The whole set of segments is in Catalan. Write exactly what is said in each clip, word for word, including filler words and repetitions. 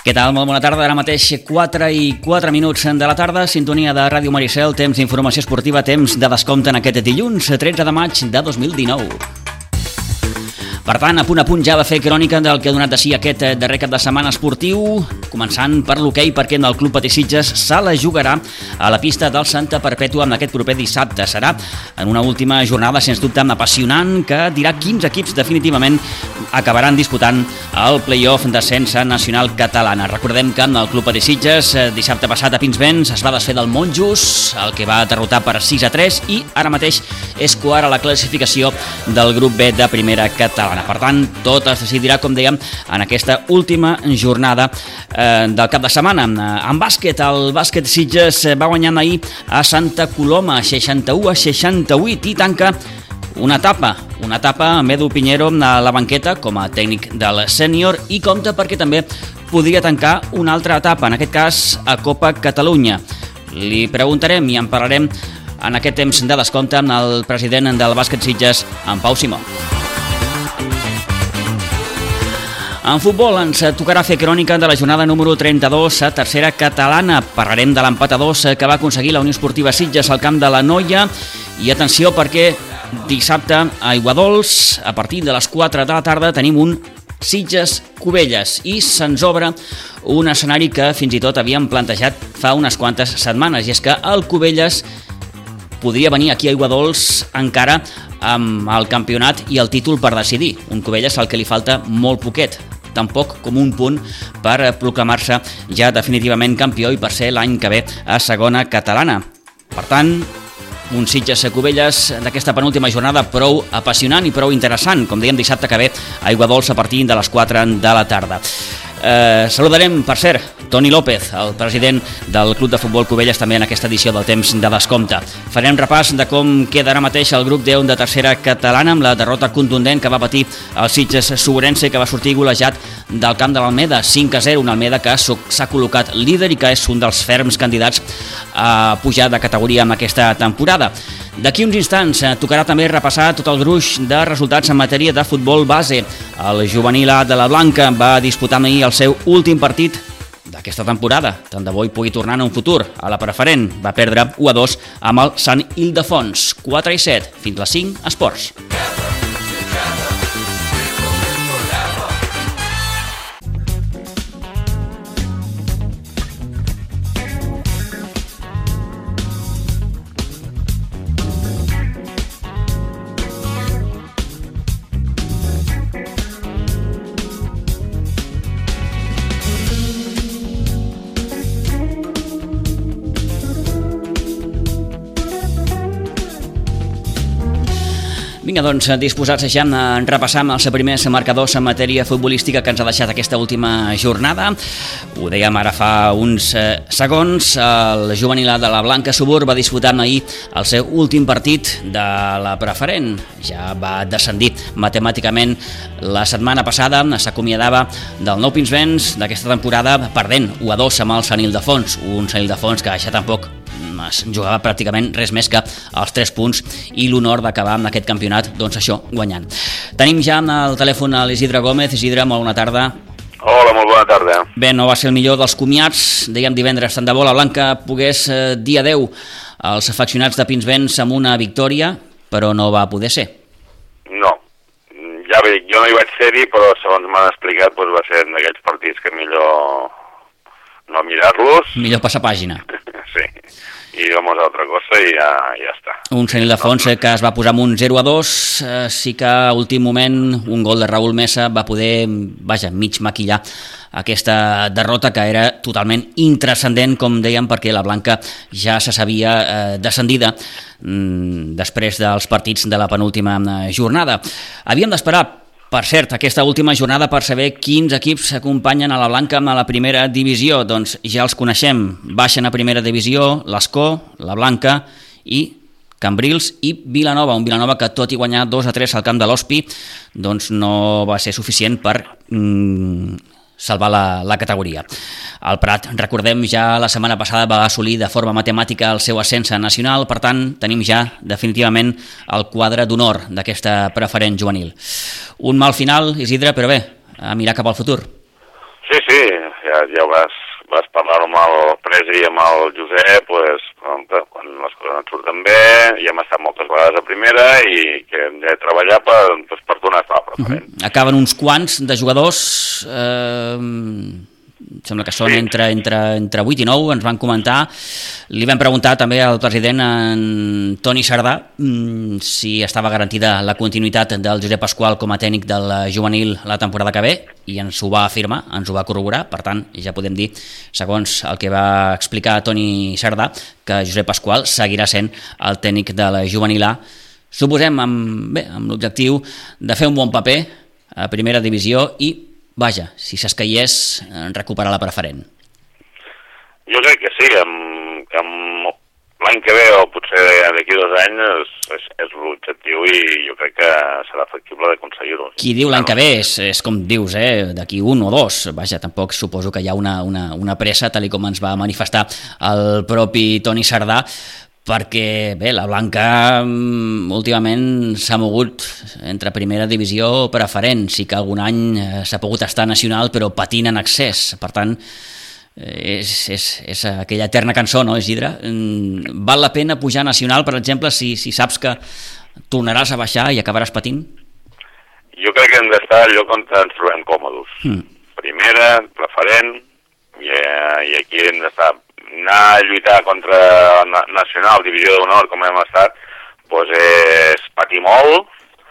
Què tal? Molt bona tarda. Ara mateix quatre i quatre minuts de la tarda, sintonia de Ràdio Maricel, temps d'informació esportiva, temps de descompte en aquest dilluns, tretze de maig de dos mil dinou. Per tant, a punt a punt ja de fer crònica del que ha donat de si aquest darrer cap de setmana esportiu, començant per l'hoquei, perquè el Club Patí Sitges se la jugarà a la pista del Santa Perpètua en aquest proper dissabte. Serà en una última jornada, sens dubte, apassionant, que dirà quins equips definitivament acabaran disputant el play-off d'ascens nacional catalana. Recordem que el Club Patí Sitges dissabte passat a Pinsbens es va desfer del Monjos, el que va derrotar per sis a tres, i ara mateix és quart a la classificació del grup B de primera catalana. Per tant, tot es decidirà, com dèiem, en aquesta última jornada eh, del cap de setmana. En bàsquet, el bàsquet Sitges va guanyant ahir a Santa Coloma, seixanta-u a seixanta-vuit, i tanca una etapa, una etapa amb Edu Piñero a la banqueta com a tècnic del sènior, i compta perquè també podria tancar una altra etapa, en aquest cas a Copa Catalunya. Li preguntarem i en parlarem en aquest temps de descompte amb el president del bàsquet Sitges, en Pau Simó. En futbol ens tocarà fer crònica de la jornada número trenta-dos a tercera catalana. Parlarem de l'empat a dos que va aconseguir la Unió Esportiva Sitges al camp de la Noia. I atenció, perquè dissabte a Aiguadols, a partir de les quatre de la tarda, tenim un Sitges-Cubelles i se'ns obre un escenari que fins i tot havíem plantejat fa unes quantes setmanes, i és que el Cubelles podria venir aquí a Aiguadols encara amb el campionat i el títol per decidir. Un Cubelles al que li falta molt poquet, tampoc com un punt per proclamar-se ja definitivament campió i per ser l'any que ve a segona catalana. Per tant, un Sitges-Cubelles d'aquesta penúltima jornada prou apassionant i prou interessant, com dèiem, dissabte que ve a Aiguadols a partir de les quatre de la tarda. Eh, saludarem, per cert, Toni López, el president del Club de Futbol Cubelles, també en aquesta edició del temps de descompte. Farem repàs de com queda ara mateix el grup deu de tercera catalana amb la derrota contundent que va patir el Sitges-Segurense, que va sortir golejat del camp de l'Almeda, cinc a zero, un Almeda que s'ha col·locat líder i que és un dels ferms candidats a pujar de categoria en aquesta temporada. D'aquí uns instants tocarà també repassar tot el gruix de resultats en matèria de futbol base. El juvenil A de la Blanca va disputar ahir el seu últim partit d'aquesta temporada. Tant de bo hi pugui tornar en un futur. A la preferent va perdre u a dos amb el Sant Ildefons, quatre i set. Fins les cinc, Esports. Vinga, doncs, disposats ja a repassar els primers marcadors en matèria futbolística que ens ha deixat aquesta última jornada. Ho dèiem ara fa uns eh, segons, el juvenil de la Blanca Subur va disputar ahir el seu últim partit de la preferent. Ja va descendir matemàticament la setmana passada, s'acomiadava del nou Pinsbens d'aquesta temporada perdent u a dos amb el Sant Ildefons, un Sant Ildefons que ja tampoc es jugava pràcticament res més que els tres punts i l'honor d'acabar amb aquest campionat, doncs això, guanyant. Tenim ja al telèfon a l'Isidre Gómez. Isidre, molt bona tarda. Hola, molt bona tarda. Bé, no va ser el millor dels comiats, dèiem divendres, tant de bo la Blanca pogués eh, dir adeu als afeccionats de Pinsbens amb una victòria, però no va poder ser. No, ja bé, jo no hi vaig ser-hi, però segons m'han explicat doncs va ser en aquells partits que millor no mirar-los. Millor passar pàgina. Sí, i vamos a altra cosa i ja, ja està. Un Sant Ildefons que es va posar amb un zero a dos, eh, sí que a últim moment un gol de Raúl Mesa va poder, vaja, mig maquillar aquesta derrota que era totalment intranscendent, com dèiem, perquè la Blanca ja se sabia eh, descendida mm, després dels partits de la penúltima jornada. Havíem d'esperar, per cert, aquesta última jornada per saber quins equips acompanyen a la Blanca a la primera divisió. Doncs ja els coneixem. Baixen a primera divisió l'Escó, la Blanca i Cambrils i Vilanova. Un Vilanova que, tot i guanyar dos a tres al camp de l'Hospi, doncs no va ser suficient per mm, salvar la, la categoria. El Prat, recordem, ja la setmana passada va assolir de forma matemàtica el seu ascens nacional, per tant, tenim ja definitivament el quadre d'honor d'aquesta preferent juvenil. Un mal final, Isidre, però bé, a mirar cap al futur. Sí, sí, ja ja vas, vas parlar amb el Presi i amb el Josep, pues, quan les coses no et surten bé, ja hem estat moltes vegades a primera i que hem de treballar per, pues, per tornar a estar preferent. Uh-huh. Acaben uns quants de jugadors, eh, sembla que són sí. entre, entre, entre vuit i nou, ens van comentar. Li vam preguntar també al president, en Toni Sardà, si estava garantida la continuïtat del Josep Pasqual com a tècnic del juvenil la temporada que ve, i ens ho va afirmar, ens ho va corroborar. Per tant, ja podem dir, segons el que va explicar Toni Sardà, que Josep Pasqual seguirà sent el tècnic del juvenil A, suposem amb, bé, amb l'objectiu de fer un bon paper a primera divisió i, vaja, si s'escaiés, recuperar la preferent. Jo crec que sí, amb, amb l'any que ve o potser d'aquí dos anys és, és l'objectiu i jo crec que serà factible d'aconseguir-ho. Qui diu l'any que ve és, és com dius, eh, d'aquí un o dos. Vaja, tampoc suposo que hi ha una, una, una pressa, tal com ens va manifestar el propi Toni Sardà, perquè bé, la Blanca últimament s'ha mogut entre primera divisió preferent. Sí que algun any s'ha pogut estar nacional, però patint en excés. Per tant, és, és, és aquella eterna cançó, no, Isidre? Val la pena pujar nacional, per exemple, si, si saps que tornaràs a baixar i acabaràs patint? Jo crec que hem d'estar al lloc on ens trobem còmodes. Mm. Primera, preferent, i, i aquí hem d'estar. Anar a lluitar contra nacional, divisió d'honor, com hem estat, doncs és patir molt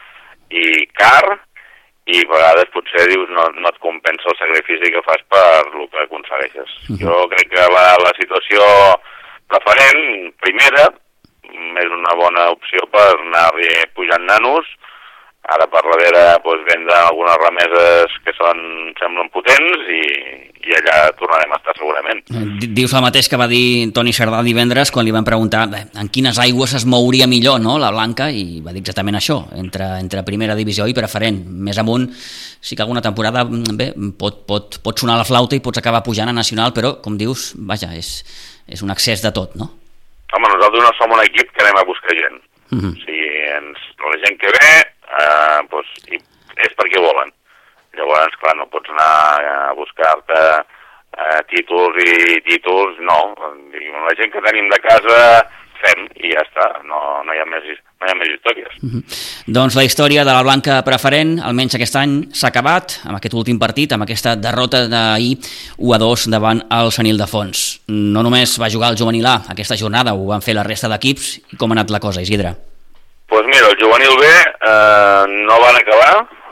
i car, i a vegades potser dius no, no et compensa el sacrifici que fas per el que aconsegueixes. Uh-huh. Jo crec que la, la situació preferent, primera, és una bona opció per anar pujant nanos. Ara per darrere doncs, venen algunes remeses que són, semblen potents i, i allà tornarem a estar segurament. Dius el mateix que va dir Toni Sardà divendres quan li van preguntar bé, en quines aigües es mouria millor, no, la Blanca, i va dir exactament això, entre, entre primera divisió i preferent. Més amunt sí que alguna temporada bé, pot, pot, pot sonar la flauta i pots acabar pujant a nacional, però com dius, vaja, és, és un excés de tot, no? Home, nosaltres no som un equip que anem a buscar gent. Uh-huh. O sigui, ens, la gent que ve Uh, doncs, i és perquè volen. Llavors, clar, no pots anar a buscar-te uh, títols i títols, no. La gent que tenim de casa fem i ja està, no, no, hi ha més, no hi ha més històries. Uh-huh. Doncs la història de la Blanca preferent, almenys aquest any, s'ha acabat amb aquest últim partit, amb aquesta derrota d'ahir u a dos davant el Sant Ildefons. No només va jugar el juvenil A aquesta jornada, ho van fer la resta d'equips. Com ha anat la cosa, Isidre? Doncs pues mira, el juvenil B eh, no van acabar,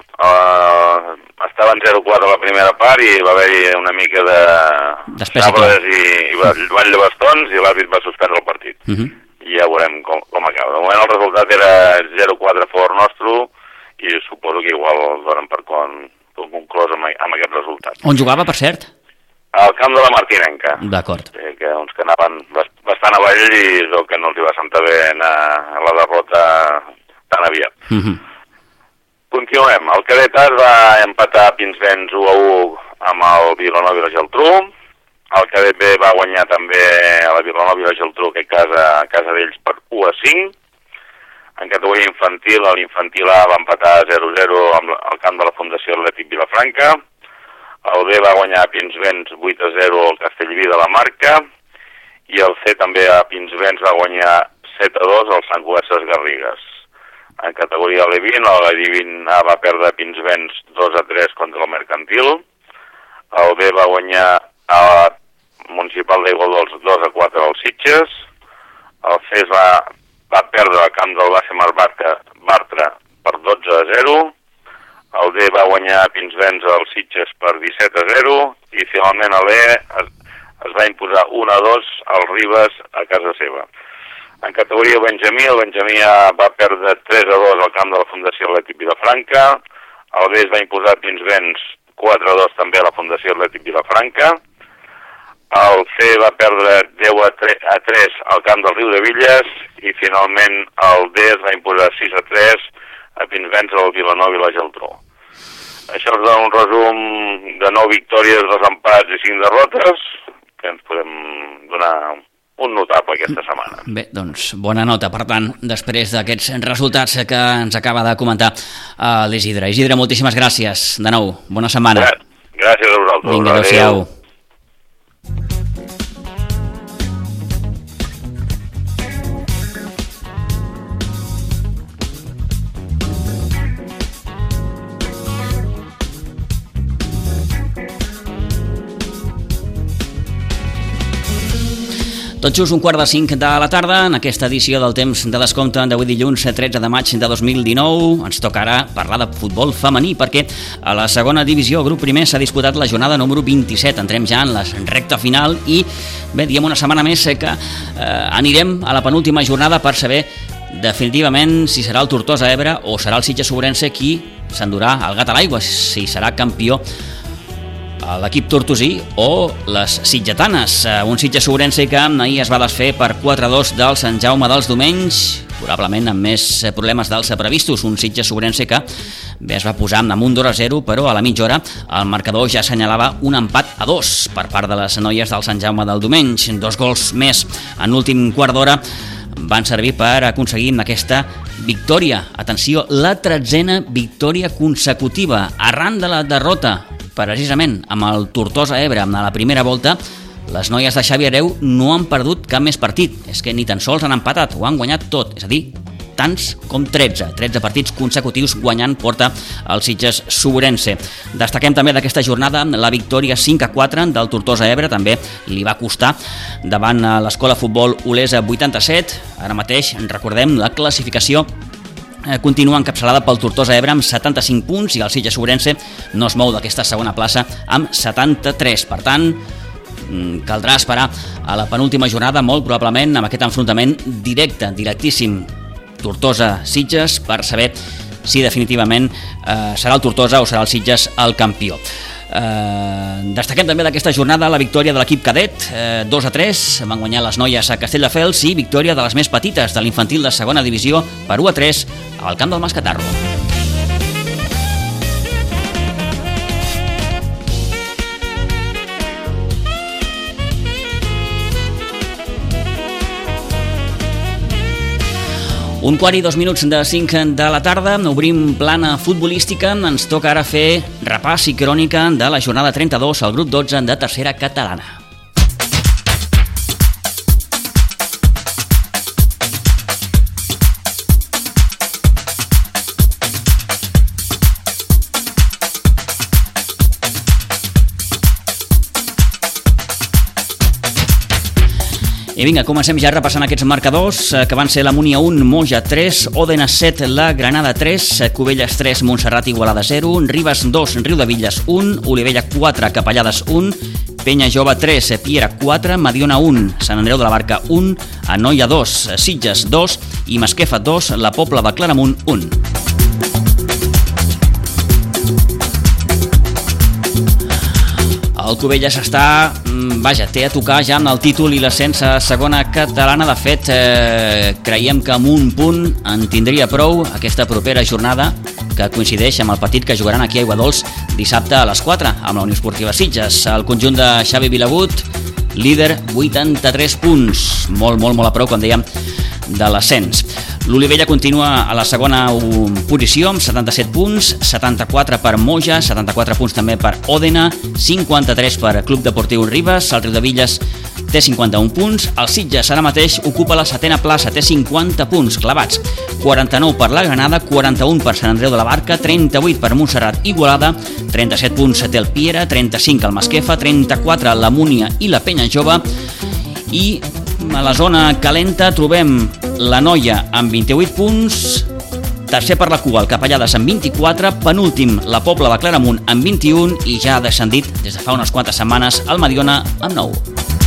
eh, estaven zero quatre a la primera part i va haver-hi una mica de sables i, i ball de bastons i l'àrbit va suspendre el partit. Uh-huh. I ja veurem com, com acaba. De moment el resultat era zero quatre a favor nostre i suposo que igual el donen per conclòs amb, amb aquest resultat. On jugava, per cert? Al camp de la Martinenca. D'acord. Eh, que uns que anaven bastant avall i és el que no els va sentar bé anar a la derrota tan aviat. Uh-huh. Continuem. El cadet A va empatar a Pinsbens u a u amb el Vilanova i la Geltrú. El cadet B va guanyar també a la Vilanova i la Geltrú, que casa, a casa d'ells, per u a cinc. En categoria infantil, l'infantil A va empatar zero a zero amb el camp de la Fundació Atlètic Vilafranca. El B va guanyar a Pinsbens vuit a zero al Castellví de la Marca i el C també a Pinsbens va guanyar set a dos al Sant Cugat Ses Garrigues. En categoria L vint, el L vint A va perdre a Pinsbens dos a tres contra el Mercantil. El B va guanyar a Municipal d'Aiguadols dos a quatre al Sitges. El C va, va perdre al camp del Bassa Mar Bartra per dotze a zero. El D va guanyar a Pinsbens als Sitges per disset a zero i finalment el E es, es va imposar un a dos al Ribes a casa seva. En categoria Benjamí, el Benjamí va perdre tres a dos al camp de la Fundació Atlètic Vilafranca. El B es va imposar a Pinsbens quatre a dos també a la Fundació Atlètic Vilafranca. El C va perdre deu a tres al camp del Riu de Villes i finalment el D es va imposar sis a tres a Pinsbens al Vilanova i la Geltrú. Això ens dona un resum de nou victòries, dos empats i cinc derrotes, que ens podem donar un notable aquesta setmana. Bé, doncs, bona nota, per tant, després d'aquests resultats que ens acaba de comentar uh, l'Isidre. Isidre, moltíssimes gràcies, de nou, bona setmana. Gràcies a vosaltres. Vinga, adéu-siau. Tot just un quart de cinc de la tarda, en aquesta edició del temps de descompte d'avui dilluns tretze de maig de dos mil dinou, ens toca ara parlar de futbol femení, perquè a la segona divisió, grup primer, s'ha disputat la jornada número vint-i-set. Entrem ja en la recta final i, bé, diem una setmana més que eh, anirem a la penúltima jornada per saber definitivament si serà el Tortosa Ebre o serà el Sitges Ourense qui s'endurà el gat a l'aigua, si serà campió l'equip tortosí o les sitgetanes. Un Sitges Ourense que ahir es va desfer per quatre a dos del Sant Jaume dels Domenys, probablement amb més problemes dels previstos. Un Sitges Ourense que bé es va posar amb un dos a zero, però a la mitja hora el marcador ja assenyalava un empat a dos per part de les noies del Sant Jaume del Domenys. Dos gols més en l'últim quart d'hora van servir per aconseguir aquesta victòria. Atenció, la tretzena victòria consecutiva arran de la derrota precisament amb el Tortosa Ebre en la primera volta. Les noies de Xavi Hereu no han perdut cap més partit, és que ni tan sols han empatat, ho han guanyat tot, és a dir, tants com tretze, tretze partits consecutius guanyant porta el Sitges Ourense. Destaquem també d'aquesta jornada la victòria cinc a quatre del Tortosa Ebre, també li va costar davant l'Escola Futbol Olesa vuitanta-set. Ara mateix recordem la classificació continua encapçalada pel Tortosa Ebre amb setanta-cinc punts i el Sitges Ourense no es mou d'aquesta segona plaça amb setanta-tres. Per tant, caldrà esperar a la penúltima jornada, molt probablement amb aquest enfrontament directe, directíssim Tortosa-Sitges, per saber si definitivament eh, serà el Tortosa o serà el Sitges el campió. Eh, destaquem també d'aquesta jornada la victòria de l'equip cadet, eh, dos a tres, van guanyar les noies a Castelldefels, i victòria de les més petites de l'infantil de segona divisió per u a tres al camp del Mascatarro. Un quart i dos minuts de cinc de la tarda, obrim plana futbolística, ens toca ara fer repàs i crònica de la jornada trenta-dos al grup dotze de tercera catalana. I vinga, comencem ja repassant aquests marcadors, que van ser la Múnia un, Moja tres, Òdena set, la Granada tres, Cubelles tres, Montserrat Igualada zero, Ribes dos, Riudevilles un, Olivella quatre, Capellades un, Penya Jove tres, Piera quatre, Mediona un, Sant Andreu de la Barca un, Anoia dos, Sitges dos i Masquefa dos, la Pobla de Claramunt un. El Cubelles està, vaja, té a tocar ja amb el títol i l'ascens a segona catalana. De fet, eh, creiem que amb un punt en tindria prou aquesta propera jornada, que coincideix amb el partit que jugaran aquí a Aiguadols dissabte a les quatre amb la Unió Esportiva Sitges. El conjunt de Xavi Vilagut, líder, vuitanta-tres punts, molt, molt, molt a prou, com dèiem, de l'ascens. L'Olivella continua a la segona posició amb setanta-set punts, setanta-quatre per Moja, setanta-quatre punts també per Òdena, cinquanta-tres per Club Deportiu Ribes, el Riudevilles té cinquanta-un punts, el Sitges ara mateix ocupa la setena plaça, té cinquanta punts clavats, quaranta-nou per la Granada, quaranta-un per Sant Andreu de la Barca, trenta-vuit per Montserrat Igualada, trenta-set punts té el Piera, trenta-cinc el Masquefa, trenta-quatre la Múnia i la Penya Jove, i a la zona calenta trobem la Noia amb vint-i-vuit punts, tercer per la cua el Capellades amb vint-i-quatre, penúltim la Pobla de Claramunt amb vint-i-un i ja ha descendit des de fa unes quantes setmanes el Mediona amb nou.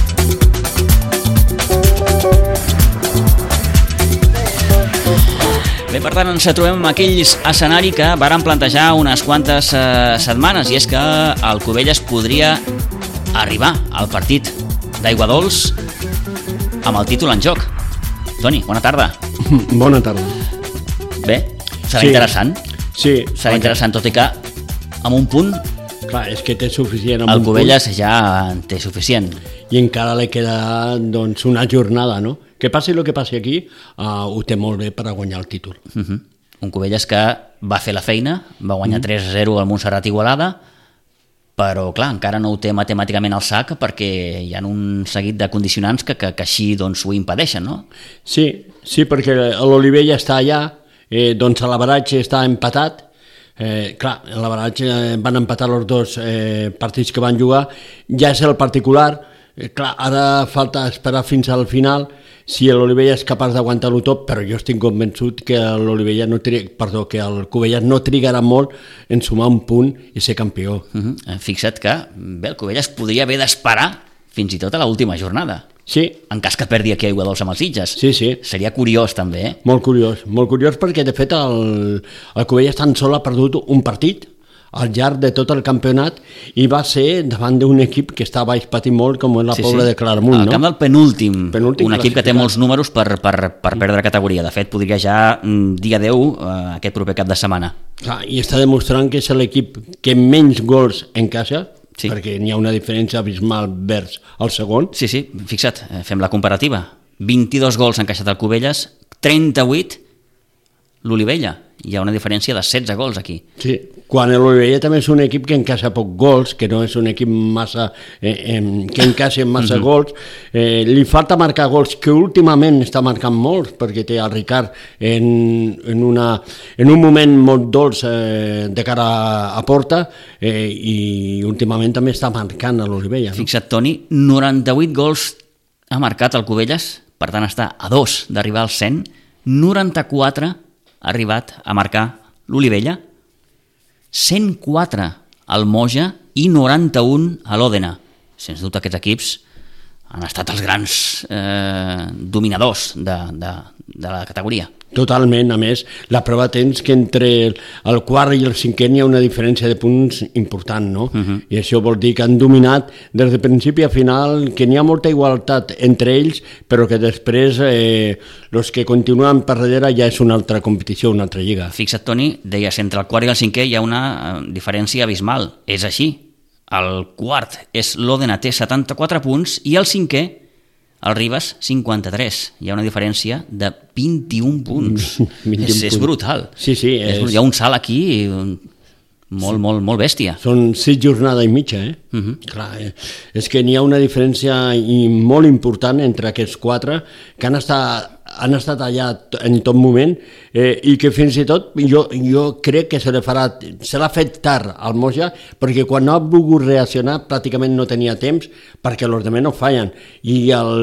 Bé, per tant, ens trobem amb aquell escenari que varen plantejar unes quantes eh, setmanes, i és que el Cubelles podria arribar al partit d'Aiguadols amb el títol en joc. Toni, bona tarda. Bona tarda. Bé, serà sí. interessant. Sí. Serà okay. interessant, tot i que amb un punt... Clar, és que té suficient amb el un Cubelles punt. Ja té suficient. I encara li queda doncs, una jornada, no? Que passi el que passi aquí, uh, ho té molt bé per a guanyar el títol. Uh-huh. Un Cubelles que va fer la feina, va guanyar uh-huh. tres a zero al Montserrat Igualada, però clar, encara no ho té matemàticament al sac perquè hi ha un seguit de condicionants que, que, que així doncs, ho impedeixen, no? Sí, sí, perquè l'Olivella està allà, eh, doncs l'Averatge està empatat, eh, clar, l'Averatge eh, van empatar els dos eh, partits que van jugar, ja és el particular, Eh, clar, ara falta esperar fins al final si l'Olivella és capaç d'aguantar-ho tot, però jo estic convençut que l'Olivella no triga, perdó, que el Cubelles no trigarà molt en sumar un punt i ser campió. Uh-huh. Fixa't que bé, el Cubelles podria haver d'esperar fins i tot a l'última jornada. Sí. En cas que perdi aquí a Aigua Dolça amb els Sitges. Sí, sí. Seria curiós, també, eh? Molt curiós, molt curiós perquè, de fet, el, el Cubelles tan sol ha perdut un partit al llarg de tot el campionat i va ser davant d'un equip que està baix patint molt, com és la sí, Pobla sí. de Claramunt. El no? camp del penúltim, penúltim un equip que té molts números per, per, per perdre categoria. De fet, podria ja dia deu eh, aquest proper cap de setmana. Clar, i està demostrant que és l'equip que menys gols encaixa, sí. perquè n'hi ha una diferència abismal vers el segon. Sí, sí, fixa't, fem la comparativa. vint-i-dos gols han encaixat el Cubelles, trenta-vuit l'Olivella. Hi ha una diferència de setze gols aquí. Sí, quan l'Olivella també és un equip que encaixa poc gols, que no és un equip massa eh, eh, que encaixa massa uh-huh. gols, eh, li falta marcar gols, que últimament està marcant molts, perquè té el Ricard en, en, una, en un moment molt dolç eh, de cara a porta eh, i últimament també està marcant a l'Olivella. No? Fixa't, Toni, noranta-vuit gols ha marcat el Cubelles, per tant està a dos d'arribar al cent, noranta-quatre ha arribat a marcar l'Olivella, cent quatre al Moja i noranta-un a l'Òdena. Sens dubte aquests equips han estat els grans eh, dominadors de, de, de la categoria. Totalment, a més, la prova tens que entre el quart i el cinquè hi ha una diferència de punts important, no? Uh-huh. I això vol dir que han dominat des de principi a final, que n'hi ha molta igualtat entre ells, però que després eh, els que continuen per darrere ja és una altra competició, una altra lliga. Fixa't, Toni, deies, entre el quart i el cinquè hi ha una eh, diferència abismal. És així. El quart és l'Òdena, té setanta-quatre punts, i el cinquè, el Ribes, cinquanta-tres. Hi ha una diferència de vint-i-un punts. vint-i-un és, és brutal. Sí, sí. És... És, hi ha un salt aquí molt, sí. molt, molt bèstia. Són sis jornades i mitja, eh? Uh-huh. Clar, eh? És que n'hi ha una diferència i molt important entre aquests quatre que han estat, han estat allà en tot moment eh, i que fins i tot jo, jo crec que se li farà, se l'ha fet tard al Moja, perquè quan no ha volgut reaccionar pràcticament no tenia temps, perquè els altres no fallen, i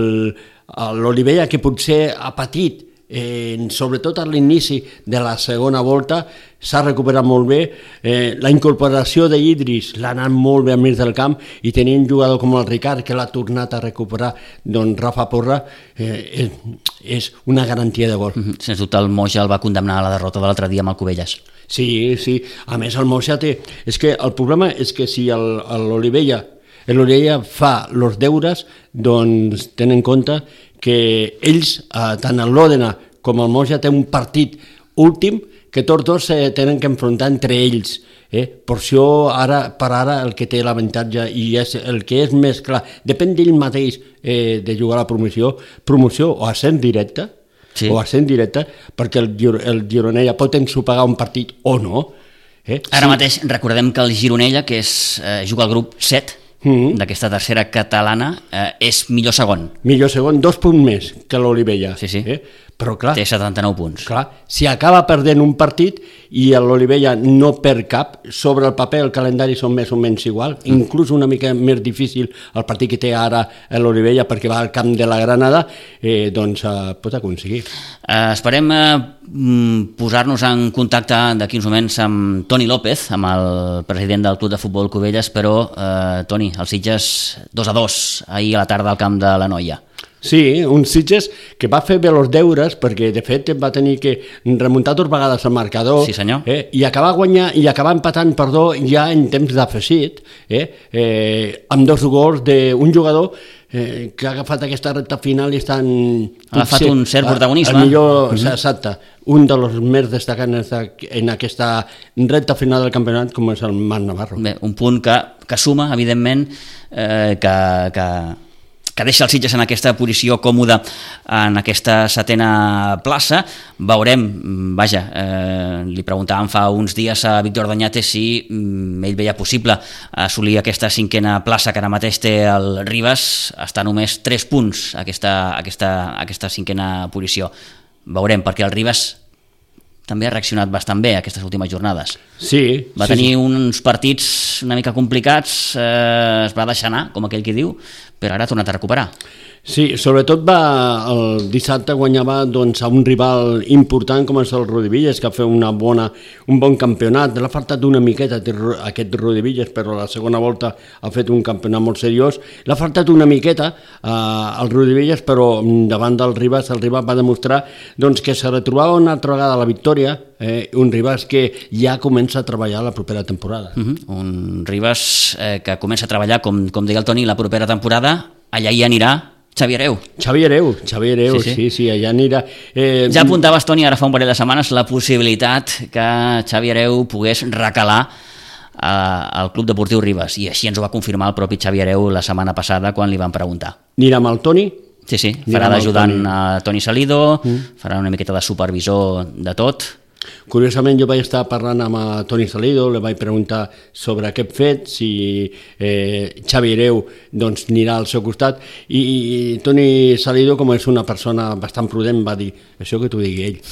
l'Olivella, que potser ha patit Eh, sobretot a l'inici de la segona volta, s'ha recuperat molt bé. Eh, la incorporació d'Idris l'ha anat molt bé al mig del camp, i tenir un jugador com el Ricard que l'ha tornat a recuperar, doncs Rafa Porra eh, és, és una garantia de gol. Mm-hmm. Sens dubte el Moja el va condemnar a la derrota de l'altre dia amb el Cubelles. Sí, sí, a més el Moja té... És que el problema és que si l'Olivella l'Olivella fa els deures, doncs tenen en compte que ells, eh, tant l'Òdena com el Moja, té un partit últim que tots dos se tenen que enfrontar entre ells. Eh? Per això, ara, per ara, el que té l'avantatge i és el que és més clar, depèn d'ell mateix eh, de jugar a la promoció, promoció o ascens directe, sí. o ascens directe, perquè el, el Gironella pot ensopegar un partit o no. Eh? Ara sí. mateix recordem que el Gironella, que és, eh, juga al grup set, Mm-hmm. d'aquesta tercera catalana, eh, és millor segon. Millor segon, dos punts més que l'Olivella. Sí, sí. Eh? Però clar, té setanta-nou punts. Clar, si acaba perdent un partit i l'Olivella no perd cap, sobre el paper el calendari són més o menys igual, mm. inclús una mica més difícil el partit que té ara l'Olivella perquè va al camp de la Granada, eh, doncs eh, pot aconseguir. Eh, esperem eh, posar-nos en contacte d'aquí uns moments amb Toni López, amb el president del Club de Futbol Cubelles, però eh, Toni, els Sitges dos a dos ahir a la tarda al camp de la Noia. Sí, un Sitges que va fer bé els deures, perquè de fet va tenir que remuntar dues vegades el marcador, sí, senyor. Eh, i acabar guanyar i acabar empatant, perdó, ja en temps d'afegit, eh, eh, amb dos gols d'un jugador eh, que ha agafat aquesta recta final i està en... Ha agafat un cert protagonisme. El millor, mm-hmm. exacte, un dels més destacats en aquesta recta final del campionat, com és el Marc Navarro. Bé, un punt que, que suma, evidentment, eh, que... que... que deixa els Sitges en aquesta posició còmoda en aquesta setena plaça. Veurem, vaja, eh, li preguntàvem fa uns dies a Víctor Dañate si mm, ell veia possible assolir aquesta cinquena plaça que ara mateix té el Ribes, està només tres punts aquesta, aquesta, aquesta cinquena posició. Veurem, perquè el Ribes també ha reaccionat bastant bé aquestes últimes jornades. Sí. Va sí, tenir sí. uns partits una mica complicats, eh, es va deixar anar, com aquell que diu, però ara ha tornat a recuperar. Sí, sobretot va el dissabte guanyava doncs, a un rival important com és el Rodivilles, que ha fet una bona, un bon campionat. L'ha faltat una miqueta aquest Rodivilles, però la segona volta ha fet un campionat molt seriós. L'ha faltat una miqueta eh, al Rodivilles, però davant del Ribas, el Ribas va demostrar doncs, que se retrobava una altra vegada la victòria, eh, un Ribas que ja comença a treballar la propera temporada. Uh-huh. Un Ribas eh, que comença a treballar, com, com deia el Toni, la propera temporada, allà hi anirà Xavi Hereu. Xavi Hereu, Xavi Hereu, sí, sí, sí, sí allà anirà. Eh... Ja apuntaves, Toni, ara fa un parell de setmanes, la possibilitat que Xavi Hereu pogués recalar eh, al Club Deportiu Ribas, i així ens ho va confirmar el propi Xavi Hereu la setmana passada quan li van preguntar. Anirà amb el Toni? Sí, sí, farà d'ajudant a Toni Salido, mm. farà una miqueta de supervisor de tot. Curiosament jo vaig estar parlant amb Toni Salido, li vaig preguntar sobre aquest fet, si eh, Xavi Hereu doncs, anirà al seu costat, i, i Toni Salido, com és una persona bastant prudent, va dir, això que t'ho digui ell.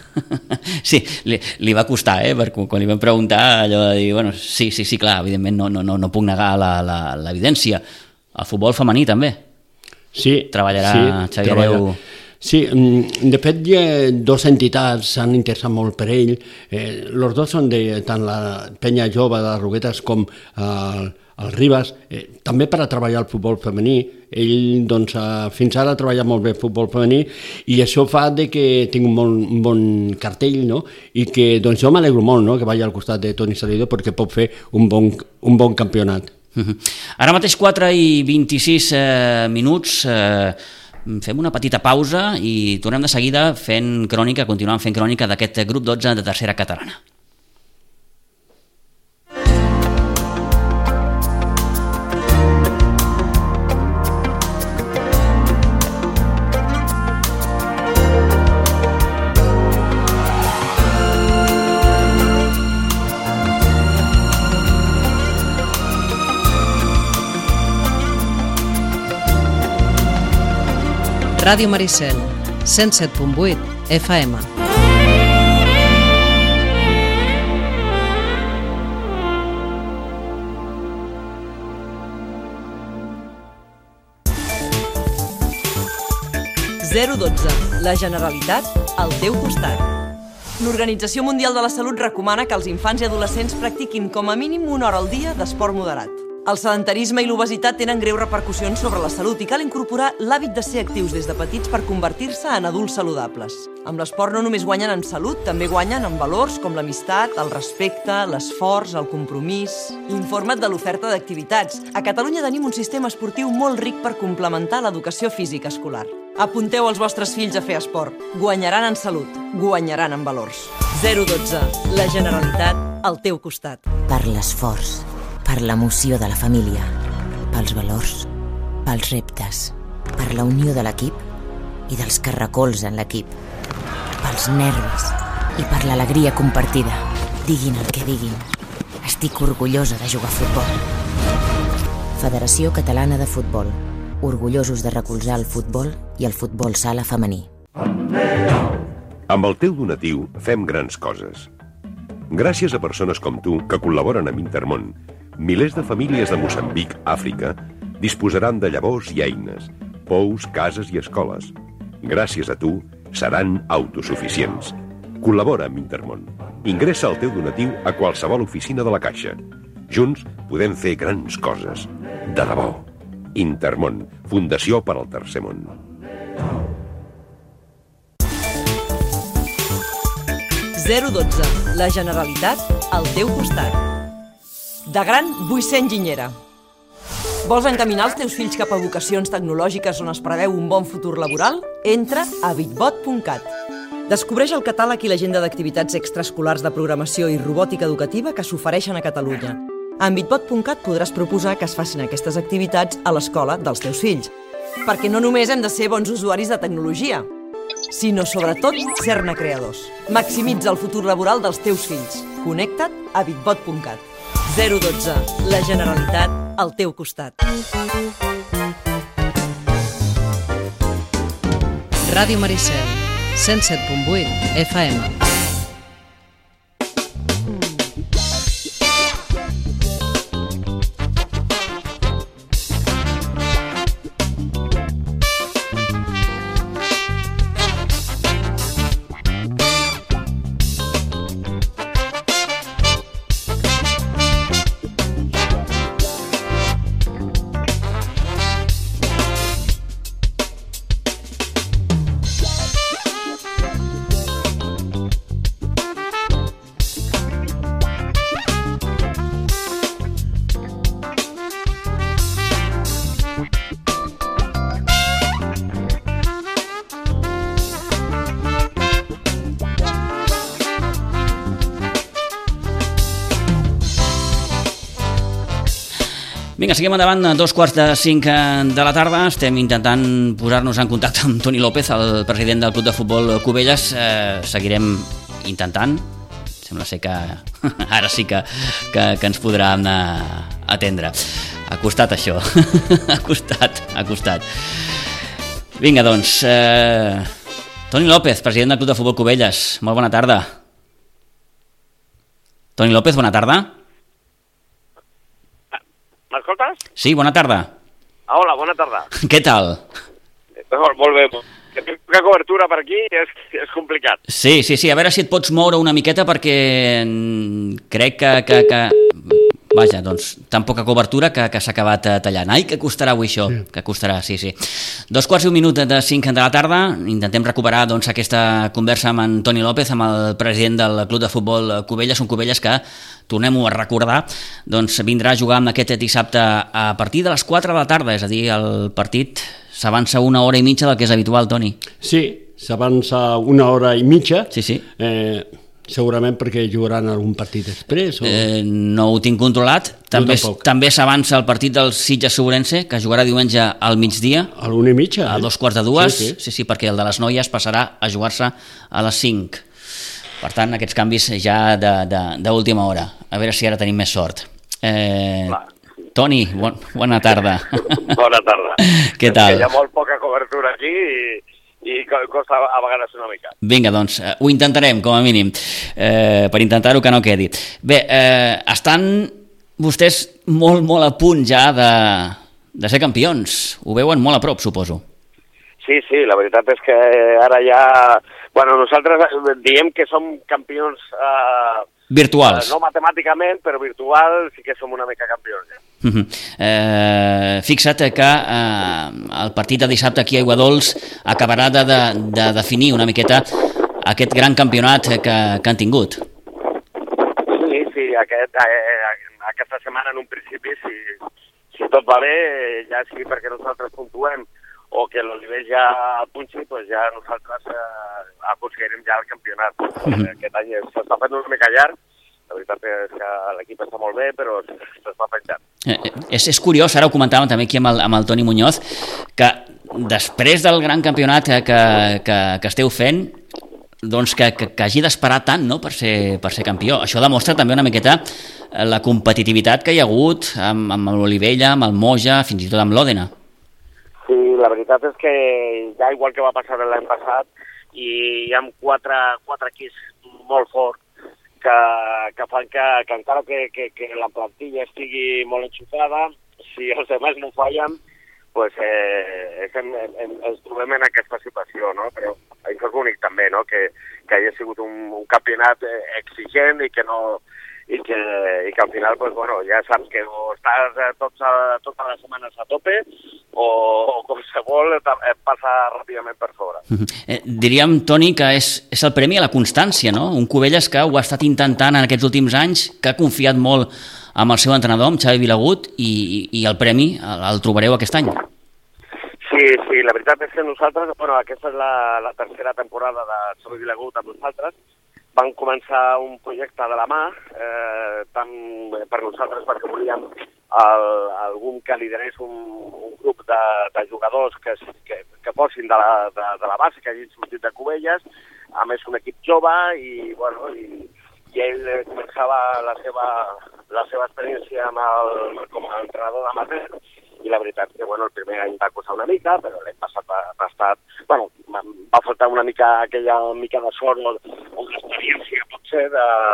Sí, li, li va costar, eh, perquè quan li vam preguntar allò de dir, bueno, sí, sí, sí, clar, evidentment no, no, no, no puc negar l'evidència. El futbol femení també. Sí, treballarà sí, Xavi Hereu. Sí, de fet hi ha dues entitats s'han interessat molt per ell, eh, els dos són de tant la penya jove de les Roquetes com eh, el Ribas, eh, també per a treballar el futbol femení. Ell doncs, eh, fins ara ha treballat molt bé el futbol femení i això fa de que tingui un bon, un bon cartell, no? I que doncs, jo m'alegro molt, no?, que vagi al costat de Toni Salido perquè pot fer un bon, un bon campionat. Uh-huh. Ara mateix quatre i vint-i-sis eh, minuts, eh, fem una petita pausa i tornem de seguida fent crònica, continuem fent crònica d'aquest grup dotze de tercera catalana. Ràdio Maricel, cent set punt vuit F M. zero dotze. La Generalitat al teu costat. L'Organització Mundial de la Salut recomana que els infants i adolescents practiquin com a mínim una hora al dia d'esport moderat. El sedentarisme i l'obesitat tenen greus repercussions sobre la salut i cal incorporar l'hàbit de ser actius des de petits per convertir-se en adults saludables. Amb l'esport no només guanyen en salut, també guanyen en valors com l'amistat, el respecte, l'esforç, el compromís. Informa't de l'oferta d'activitats. A Catalunya tenim un sistema esportiu molt ric per complementar l'educació física escolar. Apunteu els vostres fills a fer esport. Guanyaran en salut, guanyaran en valors. zero dotze. La Generalitat al teu costat. Per l'esforç, per l'emoció de la família, pels valors, pels reptes, per la unió de l'equip i dels que recolzen l'equip, pels nervis i per l'alegria compartida. Diguin el que diguin, estic orgullosa de jugar a futbol. Federació Catalana de Futbol, orgullosos de recolzar el futbol i el futbol sala femení. Amb el teu donatiu fem grans coses. Gràcies a persones com tu que col·laboren amb Intermón, milers de famílies de Moçambic, Àfrica, disposaran de llavors i eines, pous, cases i escoles. Gràcies a tu, seran autosuficients. Col·labora amb Intermón. Ingressa el teu donatiu a qualsevol oficina de la Caixa. Junts podem fer grans coses. De debò. Intermón, Fundació per al Tercer Món. zero dotze. La Generalitat al teu costat. De gran vull ser enginyera. Vols encaminar els teus fills cap a vocacions tecnològiques on es preveu un bon futur laboral? Entra a bitbot punt cat. Descobreix el catàleg i l'agenda d'activitats extraescolars de programació i robòtica educativa que s'ofereixen a Catalunya. En bitbot punt cat podràs proposar que es facin aquestes activitats a l'escola dels teus fills. Perquè no només hem de ser bons usuaris de tecnologia, sinó sobretot ser-ne creadors. Maximitza el futur laboral dels teus fills. Connecta't a bitbot punt cat. zero dotze. La Generalitat al teu costat. Ràdio Maricel, cent set punt vuit F M. Vinga, seguim endavant, a dos quarts de cinc de la tarda. Estem intentant posar-nos en contacte amb Toni López, el president del Club de Futbol Cubelles. Eh, seguirem intentant. Sembla ser que ara sí que, que, que ens podrà atendre. Ha costat això. ha costat, ha costat. Vinga, doncs... Eh, Toni López, president del Club de Futbol Cubelles. Molt bona tarda. Toni López, bona tarda. M'escoltes? Sí, bona tarda. Ah, hola, bona tarda. Què tal? Molt, molt bé. Que tinc poca cobertura per aquí és, és complicat. Sí, sí, sí. A veure si et pots moure una miqueta perquè crec que... que, que... Vaja, doncs, tan poca cobertura que, que s'ha acabat tallant. Ai, que costarà avui això, sí. que costarà, sí, sí. Dos quarts i un minut de cinc de la tarda, intentem recuperar doncs, aquesta conversa amb en Toni López, amb el president del Club de Futbol Cubelles, un Cubelles que, tornem-ho a recordar, doncs vindrà a jugar amb aquest dissabte a partir de les quatre de la tarda, és a dir, el partit s'avança una hora i mitja del que és habitual, Toni. Sí, s'avança una hora i mitja. Sí, sí. Eh... Segurament perquè jugaran algun partit després? O... Eh, no ho tinc controlat. També, també s'avança el partit del Sitges-Ourense, que jugarà diumenge al migdia. A l'una i mitja, eh? A dos quarts de dues. Sí sí. sí, sí, perquè el de les noies passarà a jugar-se a les cinc. Per tant, aquests canvis ja d'última hora. A veure si ara tenim més sort. Eh, Toni, bon, bona tarda. Bona tarda. Què tal? Hi ha molt poca cobertura aquí i... i costa a vegades una mica. Vinga, doncs, eh, ho intentarem, com a mínim, eh, per intentar-ho que no quedi. Bé, eh, estan vostès molt, molt a punt ja de, de ser campions. Ho veuen molt a prop, suposo. Sí, sí, la veritat és que ara ja... Bueno, nosaltres diem que som campions... Eh, virtuals. Eh, no matemàticament, però virtual sí que som una mica campions, ja. Uh-huh. eh, fixa't que eh, el partit de dissabte aquí a Aiguadols acabarà de, de, de definir una miqueta aquest gran campionat que, que han tingut. Sí, sí, aquest, eh, aquesta setmana en un principi, si, si tot va bé, ja sigui perquè nosaltres puntuem o que l'Oliver ja punxi, doncs ja nosaltres eh, aconseguirem ja el campionat. Uh-huh. Aquest any s'està fent una mica llarg. La veritat és que l'equip està molt bé, però s'està fent llarg. Eh, és, és curiós, ara ho comentàvem també aquí amb el, amb el Toni Muñoz, que després del gran campionat que, que, que, que esteu fent, doncs que, que, que hagi d'esperar tant, no?, per ser, per ser campió. Això demostra també una miqueta la competitivitat que hi ha hagut amb, amb l'Olivella, amb el Moja, fins i tot amb l'Òdena. Sí, la veritat és que ja igual que va passar l'any passat, i hi ha quatre, quatre equips molt forts que, que fan que, que encara que, que, que la plantilla estigui molt enxufada, si els demés no fallen, pues, eh, estem, en, ens trobem en aquesta situació, no? Però això és únic també, no? Que, que hagi sigut un, un campionat exigent i que no... I que, i que al final, pues, bueno, ja saps que o estàs tots a, totes les setmanes a tope o, o qualsevol et passa ràpidament per sobre. Uh-huh. eh, diríem, Toni, que és, és el premi a la constància, no? Un Cubelles que ho ha estat intentant en aquests últims anys, que ha confiat molt amb el seu entrenador, amb Xavi Vilagut, i, i, i el premi el, el trobareu aquest any. Sí, sí, la veritat és que nosaltres, bueno, aquesta és la, la tercera temporada de Xavi Vilagut amb nosaltres. Van començar un projecte de la mà, eh, tant per nosaltres perquè volíem el, algun que liderés un, un grup de, de jugadors que, que, que fossin de la, de, de la base, que hagin sortit de Cubelles, a més un equip jove, i, bueno, i, i ell començava la seva, la seva experiència amb el, com a entrenador d'amateur, i la veritat que, bueno, el primer any va costar una mica, però l'any passat va, va estar... Bueno, va faltar una mica aquella mica de sort o, o l'experiència, potser,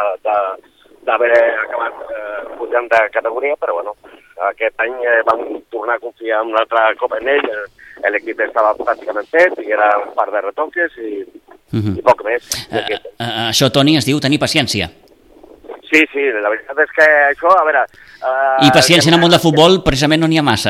d'haver acabat eh, pujant de categoria, però, bueno, aquest any eh, vam tornar a confiar un altre cop en ell, l'equip estava pràcticament fet, i era un par de retoques i, uh-huh. i poc més. Uh, uh, això, Toni, es diu tenir paciència. Sí, sí, la veritat és que això, a veure... Uh, I paciència en el món de futbol precisament no n'hi ha massa.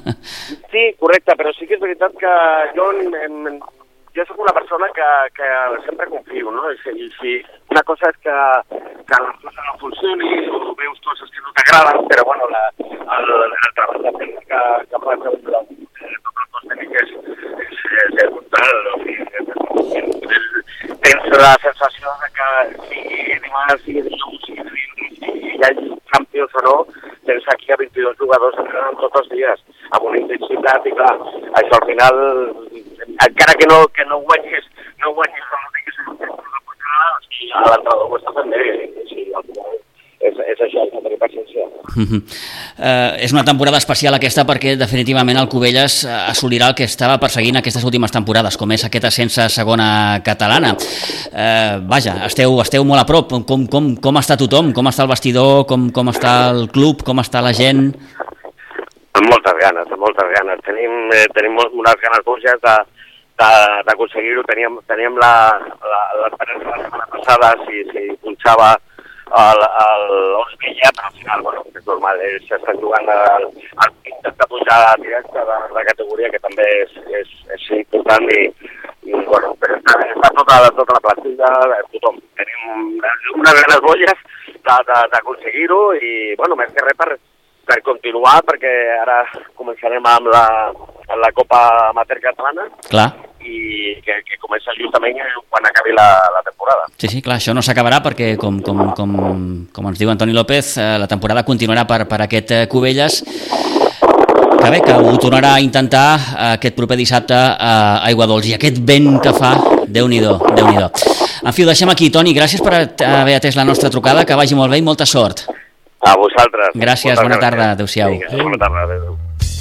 Sí, correcte, però sí que és veritat que jo, en, jo soc una persona que, que sempre confio, no? I, i si una cosa és que, que la cosa no funcioni o veus coses que no t'agraden, però bueno, la, el, el treball de feina que, que fa tot el cos tècnic és, és, és brutal, o sigui, tens la sensació de que sigui dimarts, sigui dilluns, sigui divendres, si hi ha campions o no, tens aquí a vint-i-dos jugadors tots els dies, amb una intensitat, i clar, això al final, encara que no, que no guanyis, no guanyis com no tinguis un i l'entrenador ho està fent bé, sí, al final és, és això, és no tenir paciència. Uh-huh. Uh, és una temporada especial aquesta perquè definitivament el Cubelles assolirà el que estava perseguint aquestes últimes temporades, com és aquest ascens a segona catalana. Uh, vaja, esteu, esteu molt a prop. Com, com, com està tothom? Com està el vestidor? Com, com està el club? Com està la gent? Amb moltes ganes, amb moltes ganes. Tenim, eh, tenim unes ganes boges de d'aconseguir-ho. Teníem, teníem l'esperança la, la setmana passada si, si punxava l'Osvella, però al final, bueno, és normal, ells s'estan jugant al pintat de pujar directe de la categoria, que també és, és, és important, i, i bueno, però està, està tota, tota la plantilla, tothom. Tenim unes ganes bolles d'aconseguir-ho i, bueno, més que res per, per continuar, perquè ara començarem amb la, amb la Copa Amateur Catalana. Clar. I que, que comença justament quan acabi la, la temporada. Sí, sí, clar, això no s'acabarà perquè, com, com, com, com ens diu Antoni López, eh, la temporada continuarà per, per aquest eh, Cubelles, que bé, que ho tornarà a intentar eh, aquest proper dissabte a Aiguadols. I aquest vent que fa, Déu-n'hi-do, Déu-n'hi-do. En fi, ho deixem aquí. Toni, gràcies per haver atès la nostra trucada, que vagi molt bé i molta sort. A vosaltres. Gràcies, bona tarda, adéu-siau. Vinga, bona tarda, adéu.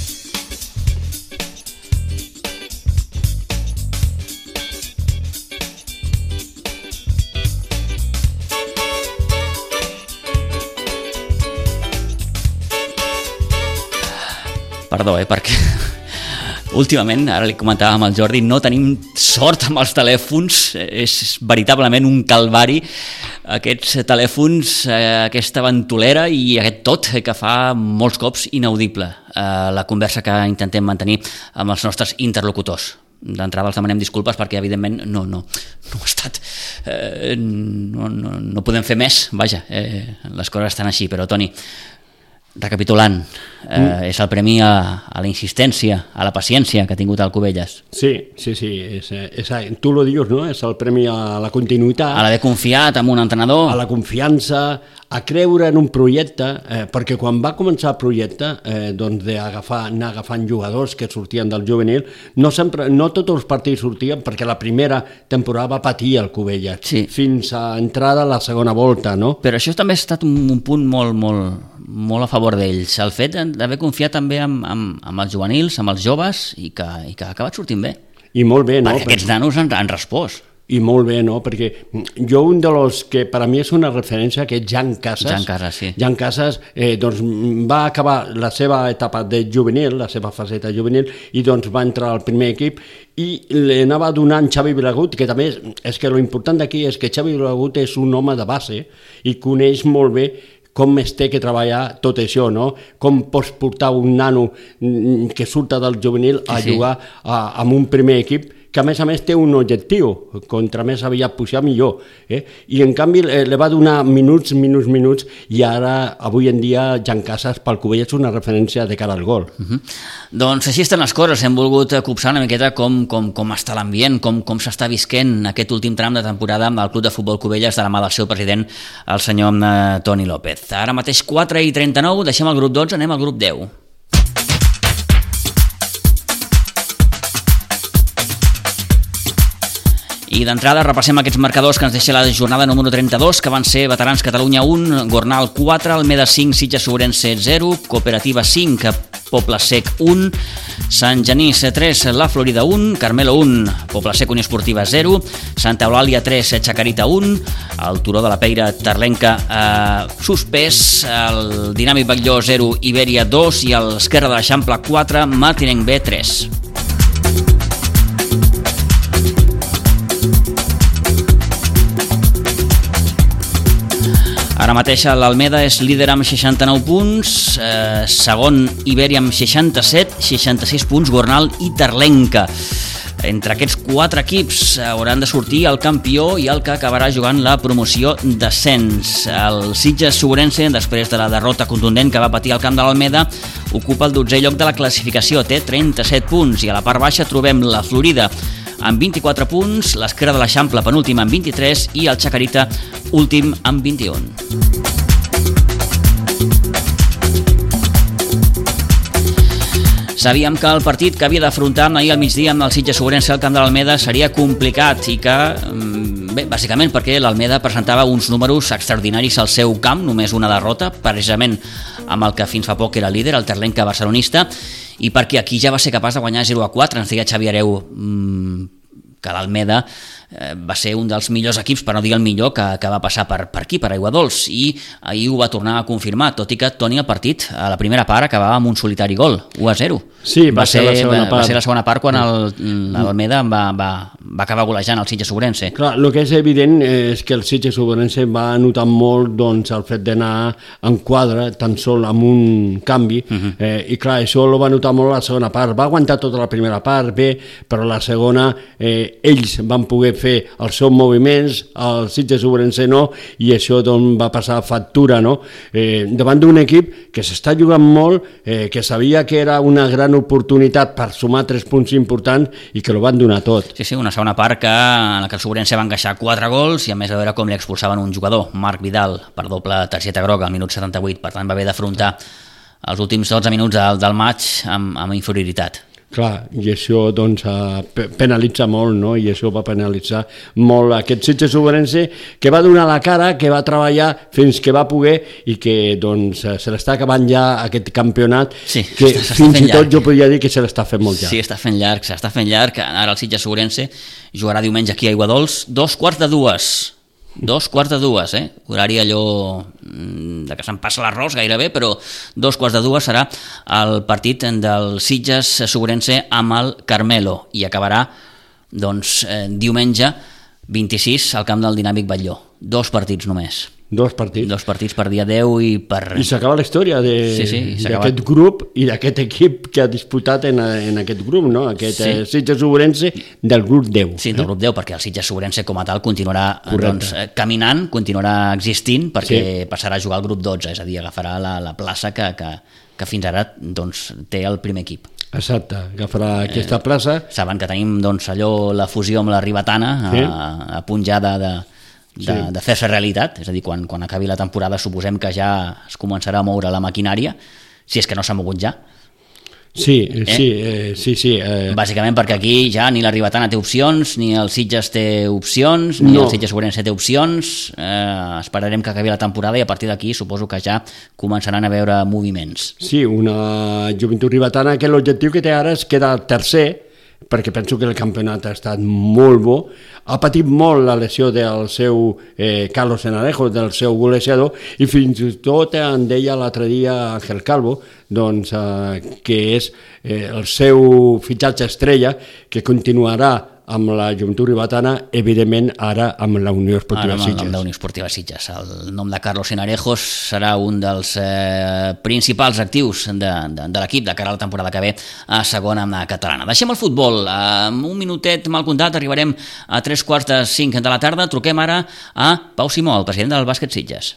Perdó, eh, perquè últimament, ara li comentàvem al Jordi, no tenim sort amb els telèfons, és veritablement un calvari aquests telèfons, eh, aquesta ventolera i aquest tot que fa molts cops inaudible eh, la conversa que intentem mantenir amb els nostres interlocutors. D'entrada els demanem disculpes perquè evidentment no, no, no ha estat, eh, no, no, no podem fer més, vaja, eh, les coses estan així, però Toni, recapitulant, eh, mm. és el premi a, a la insistència, a la paciència que ha tingut el Cubelles. Sí, sí, sí, és, és, tu lo dius, no? És el premi a la continuïtat. A l'haver confiat en un entrenador. A la confiança, a creure en un projecte, eh, perquè quan va començar el projecte, eh, doncs d'agafar, anar agafant jugadors que sortien del juvenil, no, sempre, no tots els partits sortien perquè la primera temporada va patir el Cubelles, sí. Fins a entrada a la segona volta, no? Però això també ha estat un, un punt molt, molt, molt a favor d'ells, el fet d'haver confiat també amb, amb, amb els juvenils, amb els joves, i que, i que ha acabat sortint bé. I molt bé, no? Perquè aquests nanos han, han respost. I molt bé, no? Perquè jo un de los que per a mi és una referència, que és Jan Casas. Jan Casas, sí. Jan Casas eh, doncs, va acabar la seva etapa de juvenil, la seva faceta juvenil, i doncs va entrar al primer equip i li anava donant Xavi Vilagut, que també és, és que l'important d'aquí és que Xavi Vilagut és un home de base i coneix molt bé com es té que treballar tot això, no? Com pots portar un nano que surta del juvenil a sí, jugar a, amb un primer equip que a més a més té un objectiu, contra més aviat pujar millor, eh? I en canvi eh, li va donar minuts, minuts, minuts, i ara, avui en dia, Jan Casas pel Cubelles és una referència de cara al gol. Uh-huh. Doncs així estan les coses, hem volgut copsar una miqueta com, com, com està l'ambient, com, com s'està visquent aquest últim tram de temporada amb el Club de Futbol Cubelles de la mà del seu president, el senyor eh, Toni López. Ara mateix quatre i trenta-nou, deixem el grup dotze, anem al grup deu. I d'entrada repassem aquests marcadors que ens deixa la jornada número trenta-dos, que van ser Veterans Catalunya un, Gornal quatre, Almeda cinc, Sitges Sobrense zero, Cooperativa cinc, Poble Sec un, Sant Genís tres, La Florida un, Carmelo un, Poble Sec Unió Esportiva zero, Santa Eulàlia tres, Xacarita un, el Turó de la Peira Tarlenca eh, suspès, el Dinàmic Batlló zero, Ibèria dos i l'Esquerra de l'Eixample quatre, Martinenc B tres. Ara mateix l'Almeda és líder amb seixanta-nou punts, eh, segon Ibèria amb seixanta-set, seixanta-sis punts Gornal i Tarlenca. Entre aquests quatre equips hauran de sortir el campió i el que acabarà jugant la promoció d'ascens. El Sitges Sobrense, després de la derrota contundent que va patir al camp de l'Almeda, ocupa el dotzè lloc de la classificació, té trenta-set punts, i a la part baixa trobem la Florida amb vint-i-quatre punts, l'Esquerra de l'Eixample penúltim amb vint-i-tres i el Xacarita últim amb vint-i-un. Sabíem que el partit que havia d'afrontar ahir al migdia amb el Sitges-Ourense al camp de l'Almeda seria complicat i que, bé, bàsicament perquè l'Almeda presentava uns números extraordinaris al seu camp, només una derrota, precisament amb el que fins fa poc era líder, el terlenca barcelonista, i perquè aquí ja va ser capaç de guanyar zero a quatre. Ens deia Xavi Hereu que l'Almeda va ser un dels millors equips, per no dir el millor, que, que va passar per, per aquí, per Aiguadols, i ahir ho va tornar a confirmar, tot i que, Toni, el partit a la primera part acabava amb un solitari gol, u a zero. Sí, va, va, ser, la segona va, part. va ser la segona part quan l'Almeda va, va, va acabar golejant el Sitges-Ourense. Clar, el que és evident és que el Sitges-Ourense va notar molt doncs, el fet d'anar en quadre, tan sol amb un canvi, uh-huh. eh, i clar, això ho va notar molt la segona part. Va aguantar tota la primera part bé, però la segona eh, ells van poder fer els seus moviments, el Sitges-Ourense no, i això doncs, va passar factura, no? Eh, davant d'un equip que s'està jugant molt, eh, que sabia que era una gran oportunitat per sumar tres punts importants i que lo van donar tot. Sí, sí, una segona part que, en la que el Ourense va encaixar quatre gols i a més a veure com li expulsaven un jugador, Marc Vidal, per doble targeta groga al minut setanta-vuit, per tant va haver d'afrontar els últims dotze minuts del, del maig amb, amb inferioritat. Clar, i això doncs, penalitza molt, no? I això va penalitzar molt aquest Sitges-Ourense, que va donar la cara, que va treballar fins que va poder i que doncs, se l'està acabant ja aquest campionat, sí, que fins i tot jo podria dir que se l'està fent molt llarg. Sí, està fent llarg, s'està fent llarg. Ara el Sitges-Ourense jugarà diumenge aquí a Aiguadols, dos quarts de dues. Dos quarts de dues, eh? Horari allò de que se'n passa l'arròs gairebé, però dos quarts de dues serà el partit del Sitges-Ourense amb el Carmelo i acabarà doncs, eh, diumenge vint-i-sis al camp del Dinàmic Batlló. Dos partits només. Dos partits. Dos partits per dia deu i per... I s'acaba la història d'aquest sí, sí, grup i d'aquest equip que ha disputat en, en aquest grup, no? Aquest sí. eh, Sitges-Ourense del grup deu. Sí, del grup deu, perquè el Sitges-Ourense com a tal continuarà doncs, caminant, continuarà existint, perquè sí. passarà a jugar al grup dotze, és a dir, agafarà la, la plaça que, que, que fins ara doncs, té el primer equip. Exacte, agafarà eh, aquesta plaça. Saben que tenim doncs, allò, la fusió amb la Ribetana, sí. a, a punt ja de... de de, sí. de fer-se realitat, és a dir, quan, quan acabi la temporada suposem que ja es començarà a moure la maquinària, si és que no s'ha mogut ja. Sí, eh? sí, eh, sí, sí. Eh... Bàsicament perquè aquí ja ni la Ribetana té opcions, ni el Sitges té opcions, ni no. el Sitges-Ourense té opcions, eh, esperarem que acabi la temporada i a partir d'aquí suposo que ja començaran a veure moviments. Sí, una Joventut Ribetana que l'objectiu que té ara és quedar tercer, perquè penso que el campionat ha estat molt bo, ha patit molt la lesió del seu eh, Carlos Senarejo, del seu golejador, i fins i tot en deia l'altre dia Ángel Calvo, doncs, eh, que és eh, el seu fitxatge estrella, que continuarà amb la Joventut Ribetana, evidentment ara amb la Unió Esportiva Sitges. Ara amb la Unió Esportiva Sitges. El nom de Carlos Senarejos serà un dels eh, principals actius de, de, de l'equip de cara a la temporada que ve a segona catalana. Deixem el futbol. En un minutet mal comptat arribarem a tres quarts de cinc de la tarda. Truquem ara a Pau Simó, el president del Bàsquet Sitges.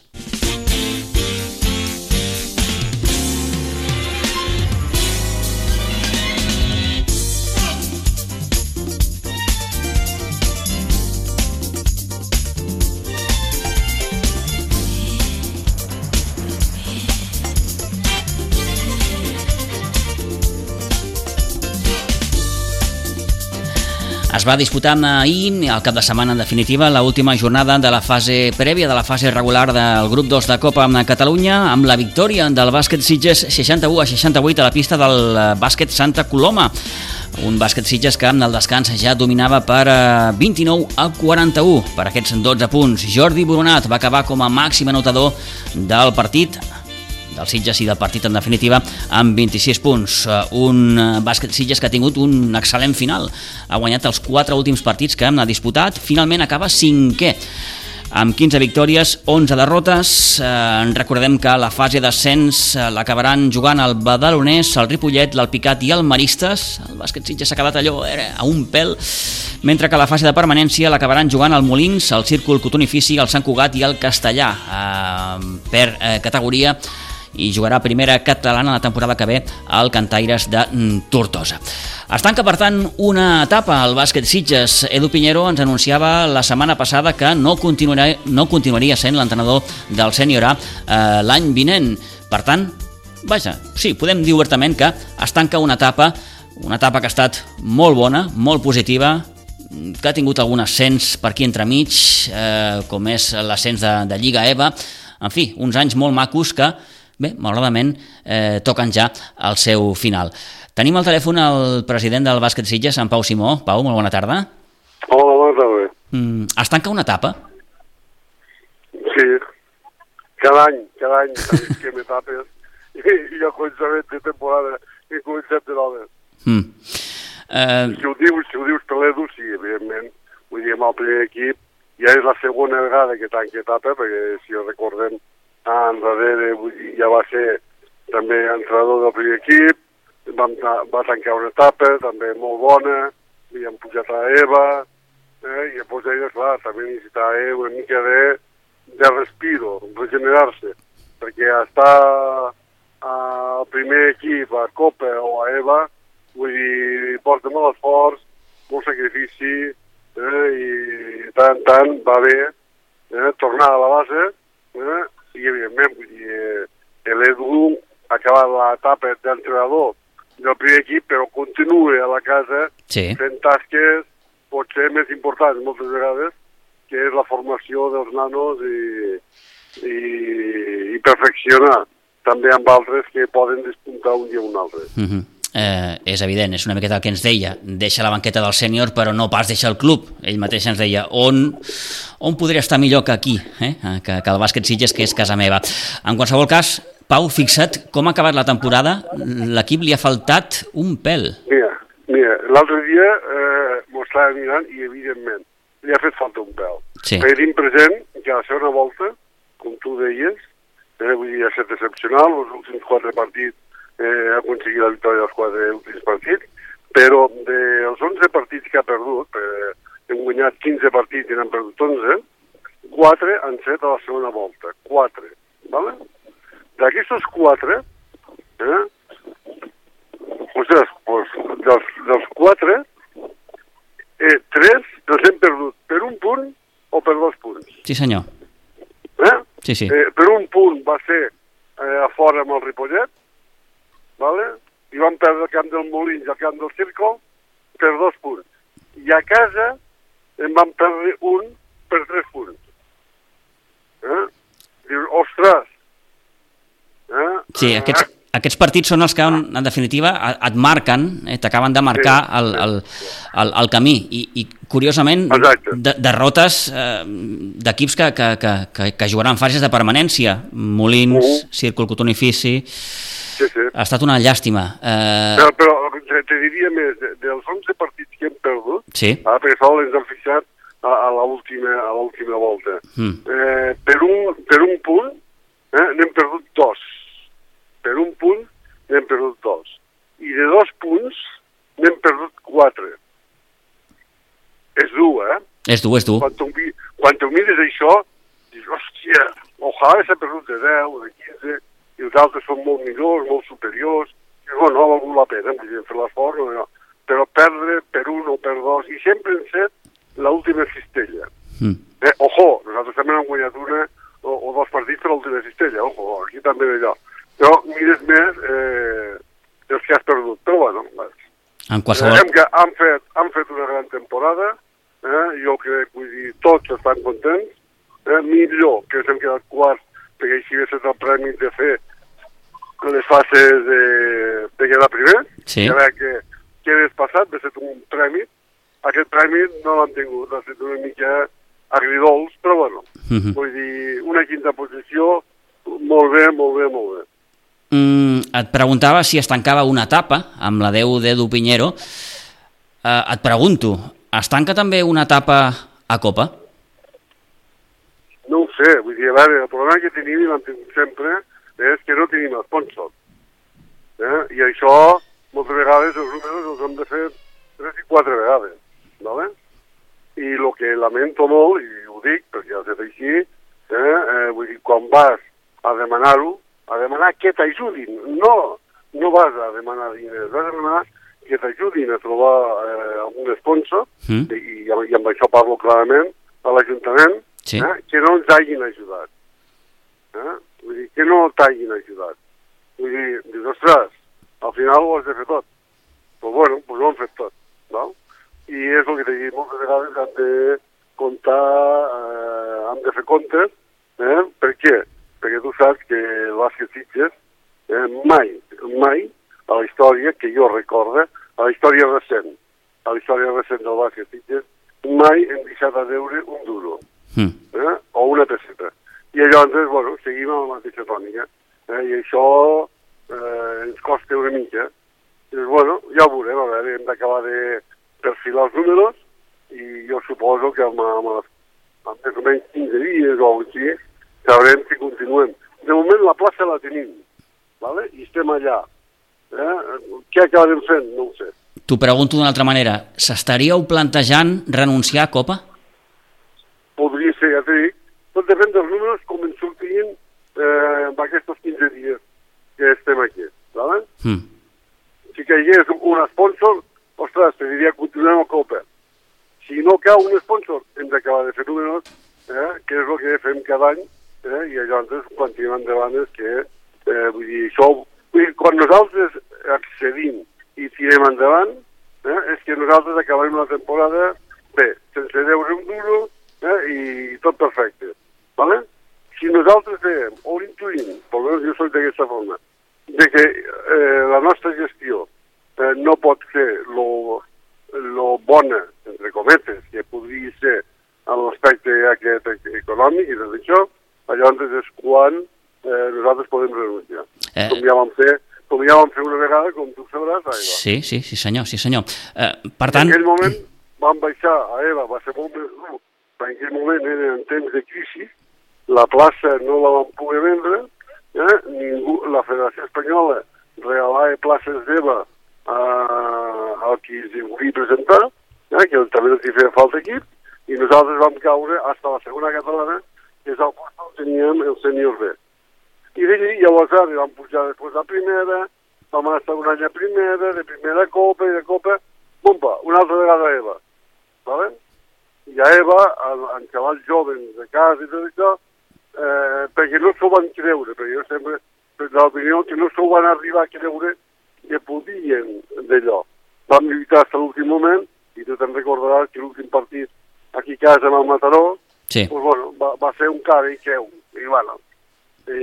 Es va disputar ahir, al cap de setmana en definitiva, l'última jornada de la fase prèvia, de la fase regular del grup dos de Copa amb Catalunya, amb la victòria del bàsquet Sitges seixanta-u a seixanta-vuit a la pista del bàsquet Santa Coloma. Un bàsquet Sitges que amb el descans ja dominava per vint-i-nou a quaranta-u per aquests dotze punts. Jordi Boronat va acabar com a màxim anotador del partit, del Sitges i del partit en definitiva, amb vint-i-sis punts. Un bàsquet Sitges que ha tingut un excel·lent final. Ha guanyat els quatre últims partits que ha disputat, finalment acaba cinquè. Amb quinze victòries, onze derrotes. Eh, recordem que la fase d'ascens eh, l'acabaran jugant el Badalonès, el Ripollet, l'Alpicat i el Maristes. El bàsquet Sitges s'ha quedat allò eh, a un pèl, mentre que la fase de permanència l'acabaran jugant el Molins, el Círcul Cotonifici, el Sant Cugat i el Castellà. Eh, per eh, categoria i jugarà primera catalana la temporada que ve al Cantaires de Tortosa. Es tanca, per tant, una etapa al bàsquet Sitges. Edu Piñero ens anunciava la setmana passada que no continuaria, no continuaria sent l'entrenador del Sènior A eh, l'any vinent. Per tant, vaja, sí, podem dir obertament que es tanca una etapa, una etapa que ha estat molt bona, molt positiva, que ha tingut algun ascens per aquí entremig, eh, com és l'ascens de, de Lliga EVA, en fi, uns anys molt macos que, bé, malauradament, eh, toquen ja al seu final. Tenim al telèfon el president del Bàsquet Sitges, en Pau Simó. Pau, molt bona tarda. Hola, bona tarda. Mm, es tanca una etapa? Sí, cada any, cada any tanquem etapes i, i al començament de temporada i comencem de noves. Mm. Uh... Si ho dius, si ho dius per l'Edu, sí, evidentment. Vull dir, amb el primer equip ja és la segona vegada que tanca etapa, perquè si recordem enrere, vull dir, ja va ser també entrenador del primer equip, vam, va tancar una etapa també molt bona, i hem pujat a EVA, eh, i llavors ella, clar, també necessitava eh, una mica de, de respiro, regenerar-se, perquè estar al primer equip, a Copa o a EVA, vull dir, porta molt esforç, molt sacrifici, eh, i tant en tant va bé eh, tornar a la base, eh, i evidentment, vull dir, l'Edu ha acabat l'etapa d'entrenador del primer equip, però continua a la casa sí. fent tasques potser més importants moltes vegades, que és la formació dels nanos i, i, i perfeccionar també amb altres que poden despuntar un dia o un altre. Mm-hmm. eh, és evident, és una miqueta el que ens deia, deixa la banqueta del sènior però no pas deixa el club. Ell mateix ens deia on, on podria estar millor que aquí, eh? que, que el bàsquet Sitges, que és casa meva. En qualsevol cas, Pau, fixa't com ha acabat la temporada, l'equip li ha faltat un pèl. Mira, mira l'altre dia eh, m'ho estava mirant i evidentment li ha fet falta un pèl. Sí. Perquè tinc present que a la segona volta, com tu deies, eh, vull dir, ha estat excepcional, els últims quatre partits eh, ha aconseguit la victòria dels quatre últims partits, però dels onze partits que ha perdut, eh, hem guanyat quinze partits i n'han perdut onze, quatre han set a la segona volta, quatre, vale? D'aquestos quatre, eh, ostres, doncs, dels, dels quatre, eh, tres els hem perdut per un punt o per dos punts. Sí, senyor. Eh? Sí, sí. Eh, per un punt va ser eh, a fora amb el Ripollet, vale? I vam perdre el camp del Molins i el camp del Círcol per dos punts. I a casa en vam perdre un per tres punts. Eh? Dius, ostres, eh? Sí, aquests, aquests partits són els que, en, en definitiva, et marquen, eh, t'acaben de marcar sí, el, el, el, el camí. I, i curiosament, de, derrotes eh, d'equips que, que, que, que, que jugaran fases de permanència. Molins, uh-huh. Círcul Cotonifici... Sí, sí. Ha estat una llàstima. Eh... Però, però te, te diria més, de, dels onze partits que hem perdut, sí. ah, perquè sol ens han fixat a, a l'última volta. Mm. Eh, per, un, per un punt eh, n'hem perdut dos. Per un punt n'hem perdut dos. I de dos punts n'hem perdut quatre. És dur, eh? És dur, és dur. Quan tu, quan tu mires això, dius, hòstia, ojalà s'ha perdut de deu, de quinze, i els altres són molt millors, molt superiors, i bueno, no ha valgut la pena, fer l'esforç, no, no. Però perdre per un o per dos, i sempre hem set l'última cistella. Mm. Eh, ojo, nosaltres també hem guanyat una o, o dos partits per l'última cistella, ojo, aquí també d'allò. Però mires més eh, els que has perdut, però bueno, en qualsevol... eh, hem, han, fet, han fet una gran temporada, eh, jo crec, vull dir, tots estan contents, eh, millor que s'hem quedat quarts, perquè així va ser el premi de fer les fases de, de quedar primer. Sí. Ja veig que, que és passat, va ser un premi. Aquest premi no l'han tingut, ha estat una mica agridols, però bueno, mm-hmm. vull dir, una quinta posició, molt bé, molt bé, molt bé. Mm, et preguntava si es tancava una etapa amb la deu d'Edu Piñero. Eh, et pregunto, es tanca també una etapa a Copa? No ho sé, vull dir, a veure, el problema que tenim i l'hem tingut sempre és que no tenim sponsor. Eh? I això, moltes vegades, els números els hem de fer tres i quatre vegades, ¿vale? I el que lamento molt, i ho dic perquè ha estat així, eh? Eh, vull dir, quan vas a demanar-ho, a demanar que t'ajudin, no, no vas a demanar diners, vas a demanar que t'ajudin a trobar eh, algun sponsor, mm. i, i amb això parlo clarament, a l'Ajuntament, sí. eh? que no ens hagin ajudat. Eh? Vull dir, que no t'hagin ajudat. Vull dir, dius, ostres, al final ho has de fer tot. Però bueno, doncs ho hem fet tot, no? I és el que t'he dit, moltes vegades hem de comptar, eh, hem de fer comptes, eh? Per què? Perquè tu saps que el bàsquet Sitges eh, mai, mai, a la història que jo recorde, a la història recent, a la història recent del bàsquet Sitges, mai hem deixat de veure un duro, mm. eh? O una pesseta. I llavors, bueno, seguim amb la mateixa tònica. Eh? I això eh, ens costa una mica. I doncs, bueno, ja ho veurem, a veure, hem d'acabar de perfilar els números i jo suposo que amb, amb, amb més o menys quinze dies o així sabrem si continuem. De moment la plaça la tenim, ¿vale? I estem allà. Eh? Què acabarem fent? No ho sé. T'ho pregunto d'una altra manera. S'estaríeu plantejant renunciar a Copa? Podria ser, ja t'he dit. Tot depèn dels números com ens sortien eh, en aquests quinze dies que estem aquí, ¿vale? Mm. Si caigués un sponsor, ostres, te diria continuem a Copa. Si no cau un sponsor, hem d'acabar de fer números, eh, que és el que fem cada any, eh, i llavors continuem endavant és que, eh, vull dir, això, vull dir, quan nosaltres accedim i tirem endavant, eh, és que nosaltres acabarem la temporada bé, sense deure un duro, eh, i tot perfecte, ¿vale? Si nosaltres veiem o intuïm, per almenys jo soc d'aquesta forma, de que eh, la nostra gestió eh, no pot ser lo, lo bona, entre cometes, que podria ser en l'aspecte aquest econòmic i tot això, llavors és quan eh, nosaltres podem renunciar. Eh... Com ja vam fer, com ja vam fer una vegada, com tu sabràs, a Eva. Sí, sí, sí senyor, sí senyor. Eh, per tant... En aquell moment vam baixar a Eva, va ser molt més dur, en aquell moment era en temps de crisi, la plaça no la vam poder vendre, eh? Ningú, la Federació Espanyola regalava places d'Eva eh, al qui es volia presentar, eh? Que també els hi feia falta equip, i nosaltres vam caure fins a la segona catalana, que és el post on teníem el sènior B. I d'allí, llavors, vam pujar després a primera, vam estar un any a primera, de primera Copa i de Copa, bomba, una altra vegada a Eva. ¿Vale? I a Eva, en xavals jovens de casa i tot això, eh, perquè no s'ho van creure, perquè jo sempre, per l'opinió, que no s'ho van arribar a creure que podien d'allò. Vam lluitar fins a l'últim moment, i tu te'n recordaràs que l'últim partit aquí a casa amb el Mataró, sí. Pues, bueno, va, va ser un cara i creu, i bueno, i,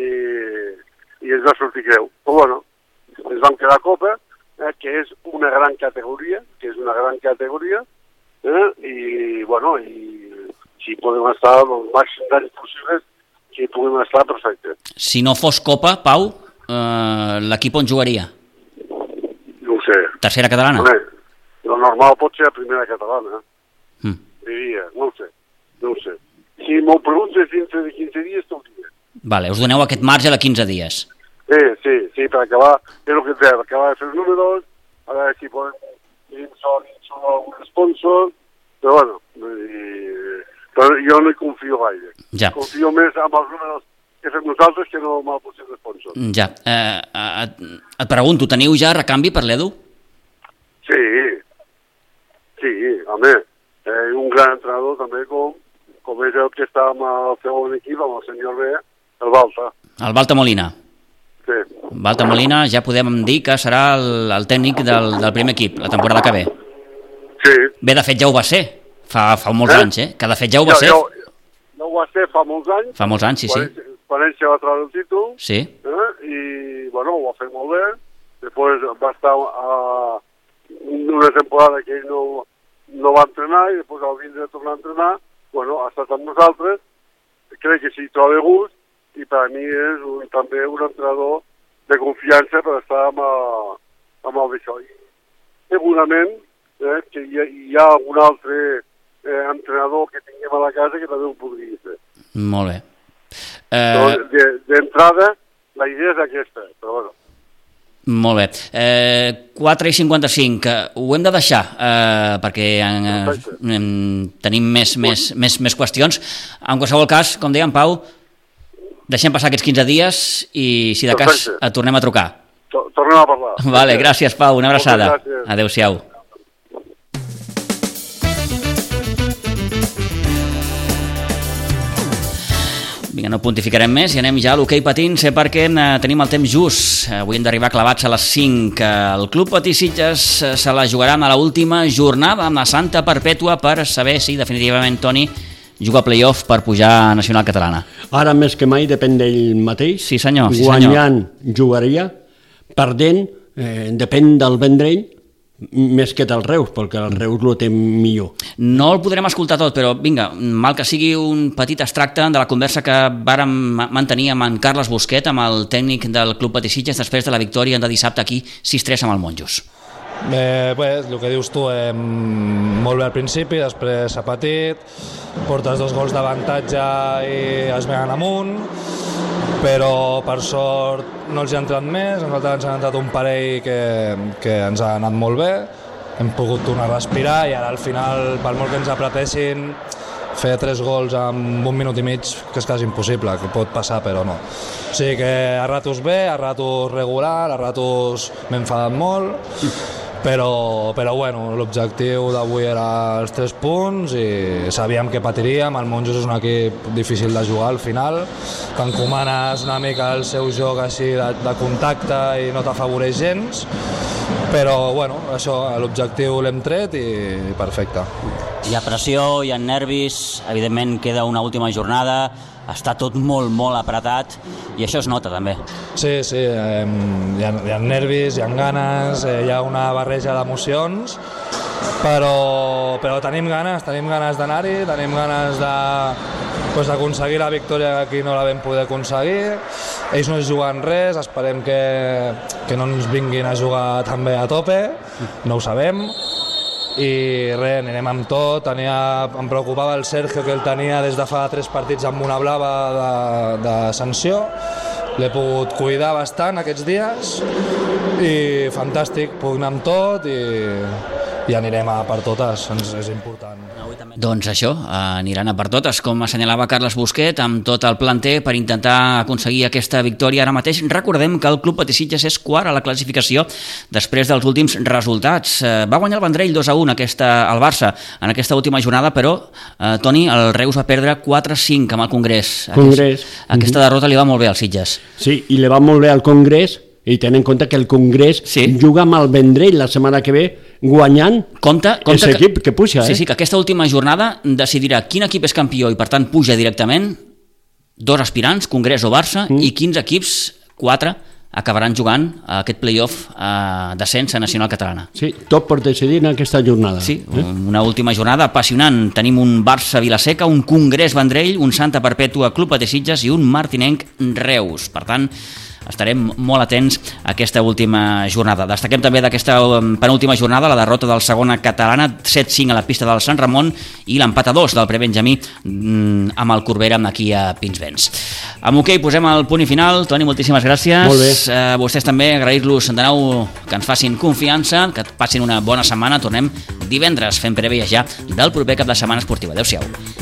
i ens va sortir creu. Però bueno, ens vam quedar a Copa, eh, que és una gran categoria, que és una gran categoria, eh, i bueno, i si podem estar el màxim d'anys possibles, que puguem estar perfecte. Si no fos Copa, Pau, eh, l'equip on jugaria? No ho sé. Tercera catalana? Home, lo normal pot ser la primera catalana. Mm. Diria, no ho sé, no ho sé. Si m'ho preguntes dintre de quinze dies, t'ho diré. Vale, us doneu aquest marge de quinze dies. Sí, sí, sí, per acabar, és el que et deia, acabar de fer els números, a veure si podem dir-nos algun sponsor, però bueno, i, però jo no hi confio gaire. Ja. Confio més amb els números que fem nosaltres que no amb el possible sponsor. Ja. Eh, et, et pregunto, teniu ja recanvi per l'Edu? Sí, sí, home, eh, un gran entrenador també com, com és el que està amb el segon equip, amb el senyor B, el Balta. El Balta Molina. Sí. Balta Molina ja podem dir que serà el, el tècnic del, del primer equip, la temporada que ve. Sí. Bé, de fet ja ho va ser, fa, fa molts eh? anys, eh? Que de fet ja ho va ja, ser. Ja, ja ho va ser fa molts anys. Fa molts anys, sí, quan sí. Ell, quan ell se va treure el títol. Sí. Eh? I, bueno, ho va fer molt bé. Després va estar a una temporada que ell no, no va entrenar i després al vindre a tornar a entrenar, bueno, ha estat amb nosaltres. Crec que s'hi troba gust i per a mi és un, també un entrenador de confiança per estar amb, a, amb el d'això. Segurament eh, que hi ha, hi ha algun altre eh, entrenador que tinguem a la casa que també ho podria fer. Molt bé. Eh... D'entrada, la idea és aquesta, però bueno. Molt bé. Eh, quatre i cinquanta-cinc, ho hem de deixar eh, perquè eh, eh, tenim més, més, més, més qüestions. En qualsevol cas, com deia en Pau, deixem passar aquests quinze dies i si de cas et tornem a trucar. Tornem a parlar. Vale, gràcies Pau, una abraçada. Adéu-siau. Vinga, no pontificarem més i anem ja a l'hoquei patins perquè eh, tenim el temps just. Avui hem d'arribar clavats a les cinc. El Club Patí Sitges se la jugarà a l'última jornada amb la Santa Perpètua per saber si definitivament Toni juga a play-off per pujar a Nacional Catalana. Ara més que mai depèn d'ell mateix. Sí senyor, sí Guanyant senyor. Jugaria, perdent eh, depèn del Vendrell, més que del Reus, perquè el Reus lo té millor. No el podrem escoltar tot, però vinga, mal que sigui un petit extracte de la conversa que vàrem mantenir amb en Carles Busquet, amb el tècnic del Club Patí Sitges, després de la victòria de dissabte aquí, sis tres amb el Monjos. Bé, pues, el que dius tu, eh, molt bé al principi, després s'ha patit, portes dos gols d'avantatge i es venen amunt, però per sort no els hi ha entrat més, nosaltres ens han entrat un parell que, que ens ha anat molt bé, hem pogut tornar a respirar i ara al final, per molt que ens apretessin, fer tres gols en un minut i mig, que és quasi impossible, que pot passar però no. O sigui que a ratos bé, a ratos regular, a ratos m'he enfadat molt, però, però bueno, l'objectiu d'avui era els tres punts i sabíem que patiríem. El Monjos és un equip difícil de jugar al final, que encomanes una mica el seu joc així de, de contacte i no t'afavoreix gens, però bueno, això, l'objectiu l'hem tret i perfecte. Hi ha pressió, hi ha nervis, evidentment queda una última jornada, està tot molt, molt apretat i això es nota també. Sí, sí, eh, hi, ha, hi ha nervis, hi ha ganes, eh, hi ha una barreja d'emocions, però, però tenim ganes, tenim ganes d'anar-hi, tenim ganes de, pues, d'aconseguir la victòria que aquí no la vam poder aconseguir. Ells no es juguen res, esperem que, que no ens vinguin a jugar també a tope, no ho sabem. I res, anirem amb tot. Tenia, em preocupava el Sergio, que el tenia des de fa tres partits amb una blava de, de sanció. L'he pogut cuidar bastant aquests dies i fantàstic, puc anar amb tot i, i anirem a per totes, ens és important. Doncs això, aniran a per totes, com assenyalava Carles Busquet, amb tot el planter per intentar aconseguir aquesta victòria. Ara mateix recordem que el Club Patí Sitges és quart a la classificació després dels últims resultats. Va guanyar el Vendrell dos a un aquesta, al Barça en aquesta última jornada, però eh, Toni, el Reus va perdre quatre a cinc amb el Congrés. Congrés. Aquest, aquesta derrota li va molt bé al Sitges. Sí, i li va molt bé al Congrés, i ten en compte que el Congrés sí. juga amb el Vendrell la setmana que ve guanyant compte, compte és equip que, que puja. Sí, eh? sí, que aquesta última jornada decidirà quin equip és campió i per tant puja directament, dos aspirants, Congrés o Barça, mm. i quins equips, quatre, acabaran jugant a aquest play-off a descens a Nacional Catalana. Sí, tot per decidir en aquesta jornada. Sí, eh? Una última jornada apassionant. Tenim un Barça-Vilaseca, un Congrés-Vendrell, un Santa Perpètua Club Patí Sitges i un Martinenc Reus. Per tant, estarem molt atents a aquesta última jornada. Destaquem també d'aquesta penúltima jornada la derrota del segona catalana, set cinc a la pista del Sant Ramon i l'empat a dos del prebenjamí amb el Corbera aquí a Pinsbens. Amb hoquei posem el punt i final. Toni, moltíssimes gràcies. Molt bé. A vostès també agrair-los de nou que ens facin confiança, que passin una bona setmana. Tornem divendres fent prèvies ja del proper cap de setmana esportiva. Adéu-siau.